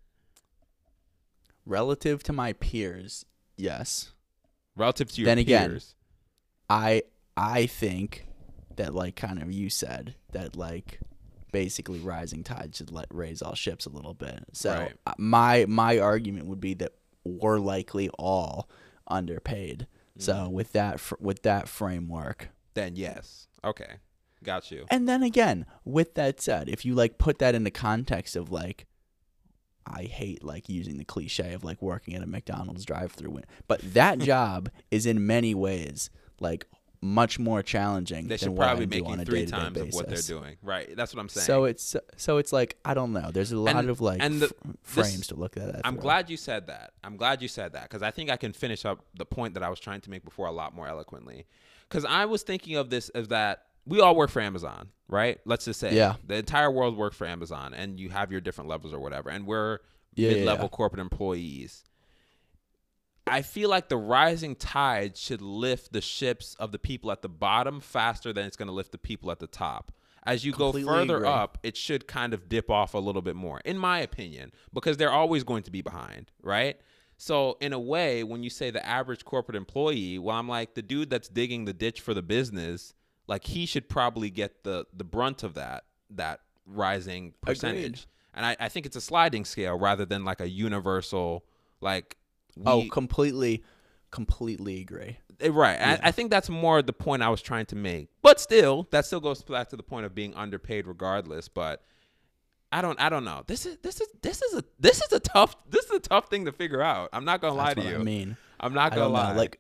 Relative to my peers, yes. Relative to your peers. Then again, I think that like kind of you said that like basically rising tide should raise all ships a little bit. So my argument would be that we're likely all underpaid. So with that framework, then yes, okay, got you. And then again, with that said, if you like put that into context of like, I hate like using the cliche of like working at a McDonald's drive-thru, but that job is in many ways like much more challenging. They should probably make on a 3 times of what they're doing. Right. That's what I'm saying. So it's like, I don't know. There's a lot of like frames to look at that. I'm glad you said that. Because I think I can finish up the point that I was trying to make before a lot more eloquently. Because I was thinking of this as that we all work for Amazon, right? Let's just say the entire world works for Amazon, and you have your different levels or whatever, and we're mid-level corporate employees. I feel like the rising tide should lift the ships of the people at the bottom faster than it's going to lift the people at the top. As you go further up, it should kind of dip off a little bit more, in my opinion, because they're always going to be behind, right? So in a way, when you say the average corporate employee, well, I'm like, the dude that's digging the ditch for the business, like he should probably get the brunt of that rising percentage. Agreed. And I think it's a sliding scale rather than like a universal, like, completely agree. Right. Yeah. I think that's more the point I was trying to make. But still, that still goes back to the point of being underpaid regardless. But I don't know. This is a tough thing to figure out. I'm not gonna lie to you. I mean, I'm not gonna lie. Like,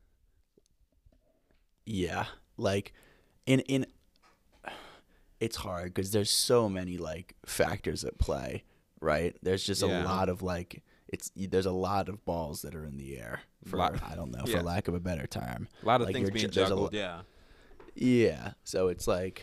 yeah, like in it's hard because there's so many like factors at play, right? There's just a lot of like. There's a lot of balls that are in the air for lack of a better term. A lot of things being juggled, Yeah. So it's like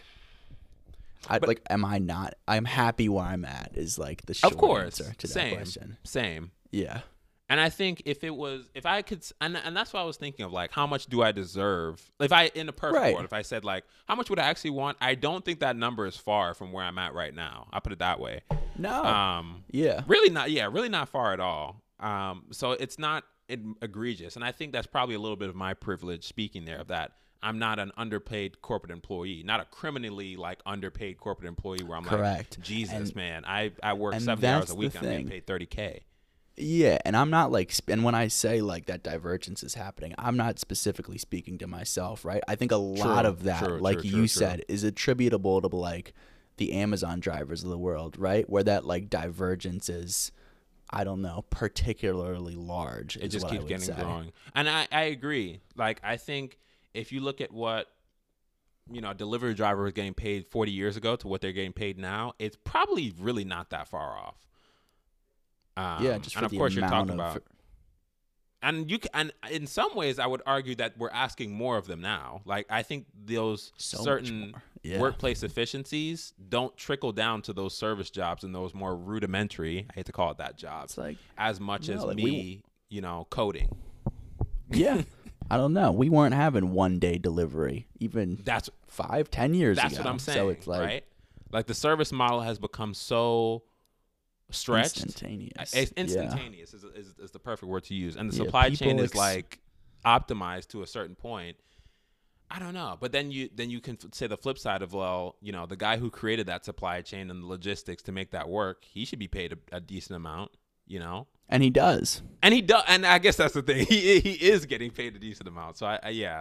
I'm happy where I'm at is like the short answer to that question. Same. Yeah. And I think if I could, and that's what I was thinking of, like, how much do I deserve? If I, in a perfect world, if I said, like, how much would I actually want? I don't think that number is far from where I'm at right now. I'll put it that way. No. Really not far at all. So it's not egregious. And I think that's probably a little bit of my privilege speaking there of that. I'm not an underpaid corporate employee, not a criminally like underpaid corporate employee where I'm like, Jesus, man, I work 70 hours a week. I'm getting paid $30K. Yeah, and I'm not like, and when I say like that divergence is happening, I'm not specifically speaking to myself, right? I think a lot of that, like you said, is attributable to like the Amazon drivers of the world, right? Where that like divergence is, I don't know, particularly large. It just keeps getting growing. And I agree. Like, I think if you look at what, a delivery driver was getting paid 40 years ago to what they're getting paid now, it's probably really not that far off. Just for and of course you're talking about, and in some ways I would argue that we're asking more of them now. Like, I think those certain workplace efficiencies don't trickle down to those service jobs and those more rudimentary, I hate to call it that, jobs, like, as much as like coding. Yeah. I don't know. We weren't having 1-day delivery even 5-10 years ago. That's what I'm saying. So it's like, right? Like, the service model has become so stretched. Instantaneous is the perfect word to use, and the supply chain is like optimized to a certain point. I don't know, but then you can say the flip side of, well, the guy who created that supply chain and the logistics to make that work, he should be paid a decent amount, and he does, and I guess that's the thing, he is getting paid a decent amount. So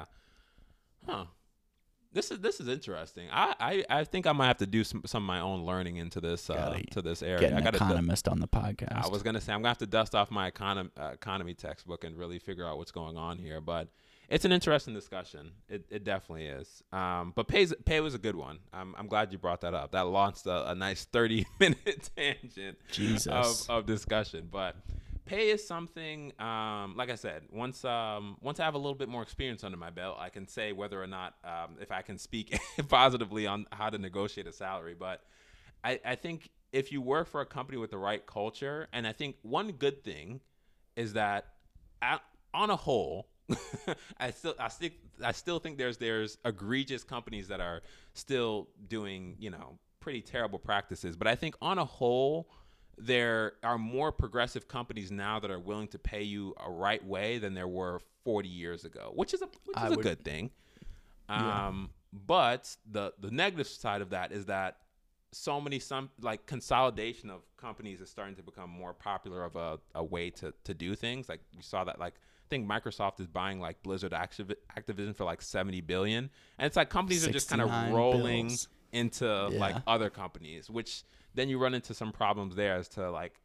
This is interesting. I think I might have to do some of my own learning into this to this area. Get an economist on the podcast. I was gonna say I'm gonna have to dust off my economy textbook and really figure out what's going on here. But it's an interesting discussion. It definitely is. But pay was a good one. I'm glad you brought that up. That launched a nice 30-minute tangent of discussion. But pay is something, like I said, once I have a little bit more experience under my belt, I can say whether or not, if I can speak positively on how to negotiate a salary. But I think if you work for a company with the right culture, and I think one good thing is that on a whole, I still think there's egregious companies that are still doing, pretty terrible practices. But I think on a whole, there are more progressive companies now that are willing to pay you a right way than there were 40 years ago, which is a good thing. But the negative side of that is that some like consolidation of companies is starting to become more popular of a way to do things. Like you saw that, like I think Microsoft is buying like Blizzard Activision for like 70 billion, and it's like companies are just kind of rolling bills. into like other companies, which then you run into some problems there as to like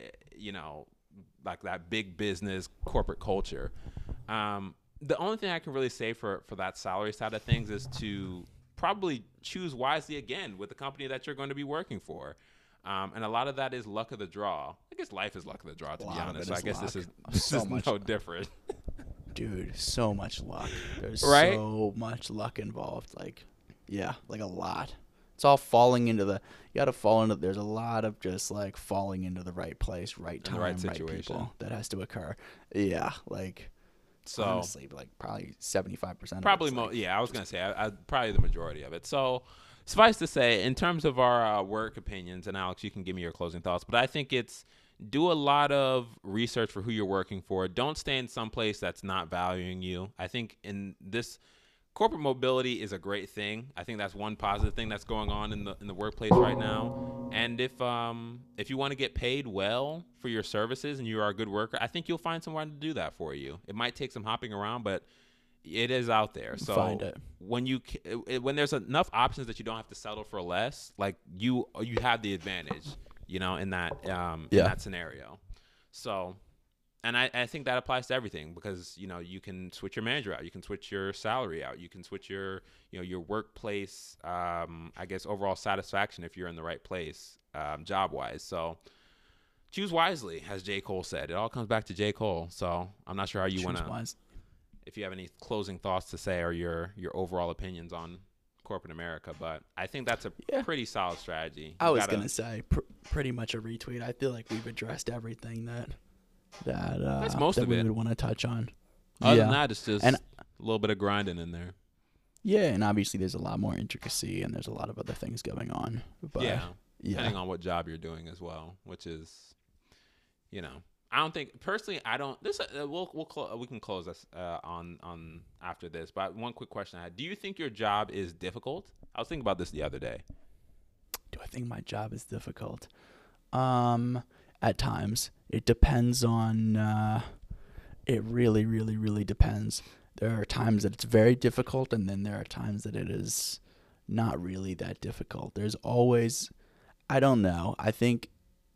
like that big business corporate culture. The only thing I can really say for that salary side of things is to probably choose wisely again with the company that you're going to be working for. And a lot of that is luck of the draw. I guess life is luck of the draw, to be honest. So I guess this is no different. Dude, so much luck. There's right? so much luck involved. Like, yeah, like a lot. It's all falling into you got to fall into, there's a lot of just like falling into the right place, right time, right people that has to occur. Yeah, like, so honestly, like probably 75%. Probably I was gonna say probably the majority of it. So suffice to say, in terms of our work opinions, and Alex, you can give me your closing thoughts, but I think it's do a lot of research for who you're working for. Don't stay in some place that's not valuing you. I think in this corporate mobility is a great thing. I think that's one positive thing that's going on in the workplace right now. And if you want to get paid well for your services and you are a good worker, I think you'll find someone to do that for you. It might take some hopping around, but it is out there. So find it. When there's enough options that you don't have to settle for less, like you have the advantage, in that in that scenario. So. And I think that applies to everything because, you can switch your manager out. You can switch your salary out. You can switch your workplace, I guess, overall satisfaction if you're in the right place job-wise. So choose wisely, as J. Cole said. It all comes back to J. Cole. So I'm not sure how you want to – if you have any closing thoughts to say or your overall opinions on corporate America. But I think that's a pretty solid strategy. I was going to say pretty much a retweet. I feel like we've addressed everything that's most of it we would want to touch on. Other than that, it's just a little bit of grinding in there. Yeah, and obviously there's a lot more intricacy and there's a lot of other things going on. But depending on what job you're doing as well, which is, I don't think personally. I don't. This we can close this on after this. But one quick question I had: do you think your job is difficult? I was thinking about this the other day. Do I think my job is difficult? At times. It depends on, it really, really, really depends. There are times that it's very difficult, and then there are times that it is not really that difficult. There's always, I don't know. I think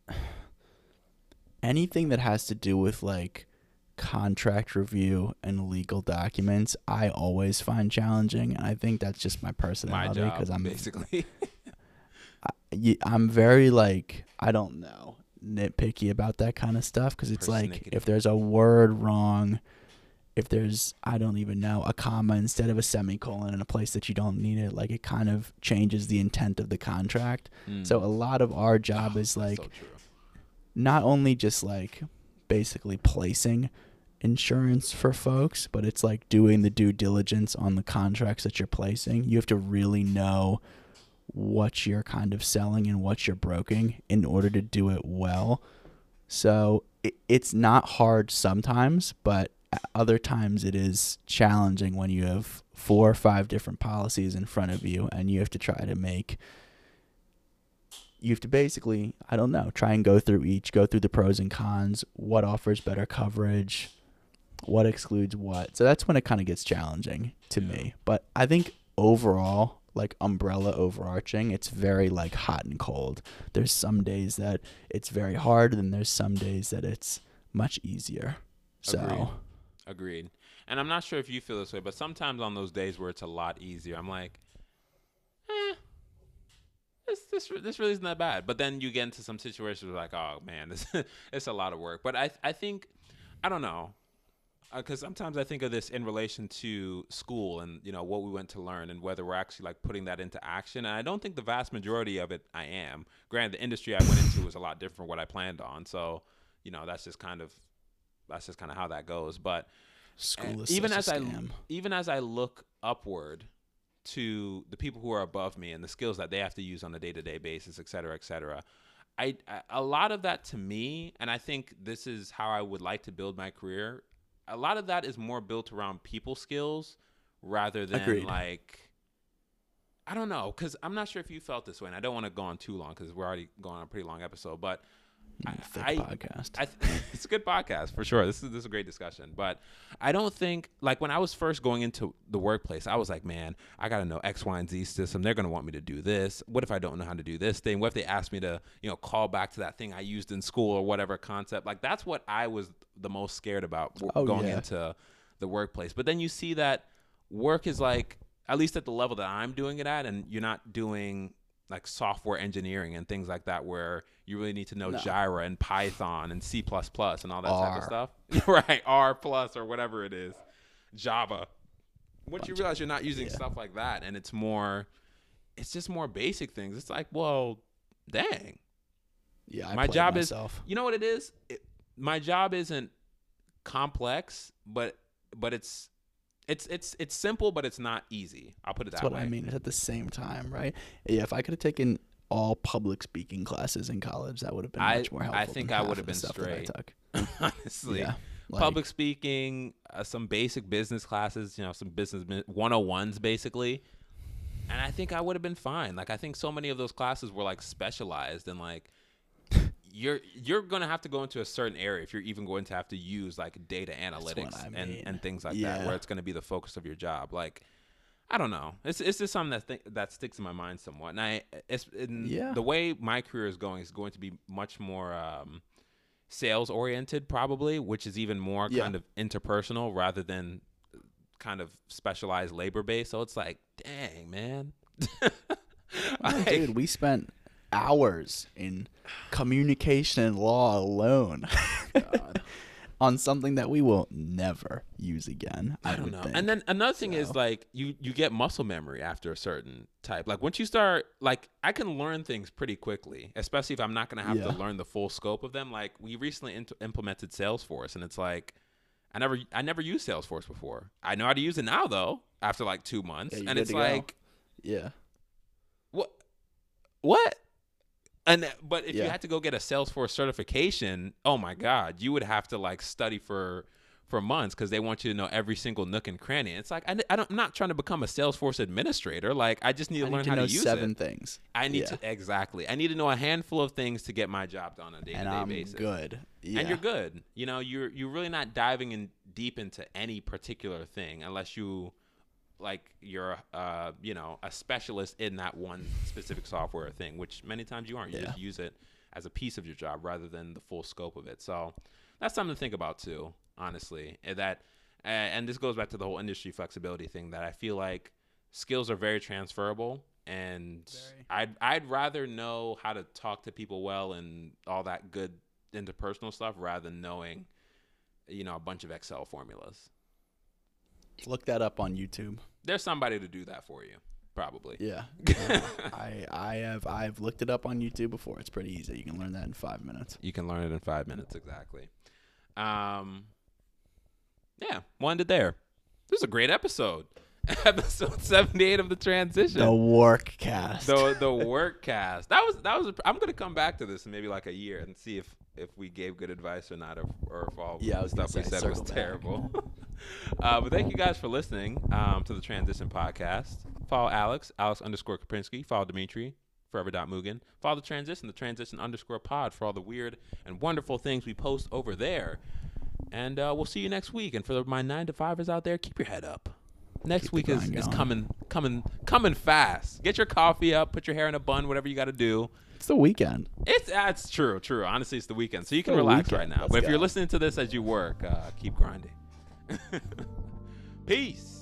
anything that has to do with like contract review and legal documents, I always find challenging. And I think that's just my personality because I'm basically, I'm very like, I don't know, nitpicky about that kind of stuff because it's like if there's a word wrong, if there's I don't even know a comma instead of a semicolon in a place that you don't need it, like it kind of changes the intent of the contract. So a lot of our job is like not only just like basically placing insurance for folks, but it's like doing the due diligence on the contracts that you're placing. You have to really know what you're kind of selling and what you're broking in order to do it well. So it's not hard sometimes, but other times it is challenging when you have 4 or 5 different policies in front of you and you have to basically, I don't know, try and go through the pros and cons, what offers better coverage, what excludes what. So that's when it kind of gets challenging to me. But I think overall, like umbrella overarching, it's very like hot and cold. There's some days that it's very hard, and there's some days that it's much easier. Agreed. And I'm not sure if you feel this way, but sometimes on those days where it's a lot easier, I'm like, this really isn't that bad. But then you get into some situations where like, oh man, it's a lot of work. But I think, I don't know. Because sometimes I think of this in relation to school and, what we went to learn and whether we're actually like putting that into action. And I don't think the vast majority of it I am. Granted, the industry I went into was a lot different from what I planned on. So, that's just kind of how that goes. But school is even such a scam. Even as I look upward to the people who are above me and the skills that they have to use on a day-to-day basis, et cetera, a lot of that to me, and I think this is how I would like to build my career, a lot of that is more built around people skills rather than like I don't know, because I'm not sure if you felt this way, and I don't want to go on too long because we're already going on a pretty long episode, but podcast. It's a good podcast for sure. This is a great discussion, but I don't think, like, when I was first going into the workplace, I was like, man, I got to know X, Y, and Z system. They're going to want me to do this. What if I don't know how to do this thing? What if they ask me to, call back to that thing I used in school or whatever concept? Like, that's what I was the most scared about going into the workplace. But then you see that work is like, at least at the level that I'm doing it at, and you're not doing like software engineering and things like that where you really need to know Jira and Python and C++ and all that type of stuff. Right, R plus or whatever it is, Java. Once you realize you're not using stuff like that, and it's just more basic things. It's like, well, dang. Yeah, my job is, you know what it is? My job isn't complex, but it's simple, but it's not easy. I'll put it that way. That's what I mean. It's at the same time, right? Yeah, if I could have taken all public speaking classes in college, that would have been much more helpful. I think I would have been straight. Honestly. Yeah. Public speaking, some basic business classes, some business 101s basically. And I think I would have been fine. Like, I think so many of those classes were like specialized, and like you're going to have to go into a certain area if you're even going to have to use like data analytics and things like that, where it's going to be the focus of your job. Like, I don't know. It's just something that sticks in my mind somewhat. And the way my career is going to be much more sales oriented probably, which is even more kind of interpersonal rather than kind of specialized labor based. So it's like, dang, man. Dude, we spent hours in communication and law alone on something that we will never use again. I don't know. And then another thing is like you get muscle memory after a certain type. Like once you start, like I can learn things pretty quickly, especially if I'm not going to have to learn the full scope of them. Like we recently implemented Salesforce, and it's like I never used Salesforce before. I know how to use it now though, after like 2 months, and it's like, what? But if you had to go get a Salesforce certification, oh my God, you would have to like study for months because they want you to know every single nook and cranny. It's like I'm not trying to become a Salesforce administrator. Like I just need to learn how to use it. 7 things. I need to I need to know a handful of things to get my job done on a day-to-day basis. And I'm good. Yeah. And you're good. You're really not diving in deep into any particular thing unless you're a specialist in that one specific software thing, which many times you aren't. You just use it as a piece of your job rather than the full scope of it. So that's something to think about too, honestly. And this goes back to the whole industry flexibility thing, that I feel like skills are very transferable, and I'd rather know how to talk to people well and all that good interpersonal stuff rather than knowing, a bunch of Excel formulas. Look that up on YouTube. There's somebody to do that for you, probably. Yeah. I've looked it up on YouTube before. It's pretty easy. You can learn that in 5 minutes. You can learn it in 5 minutes, exactly. We'll end it there. This is a great episode. Episode 78 of The Transition. The work cast. The work cast. That was. I'm gonna come back to this in maybe like a year and see if we gave good advice or not, or if all the stuff we said was terrible. But thank you guys for listening to The Transition Podcast. Follow Alex _Kapinski. Follow Dimitri, forever.mugen. Follow The Transition _pod for all the weird and wonderful things we post over there. And we'll see you next week. And for my 9-to-5ers out there, keep your head up. Next week is coming fast. Get your coffee up, put your hair in a bun, whatever you got to do. It's the weekend. That's true. Honestly, it's the weekend, so you can relax right now. But if you're listening to this as you work, keep grinding. Peace.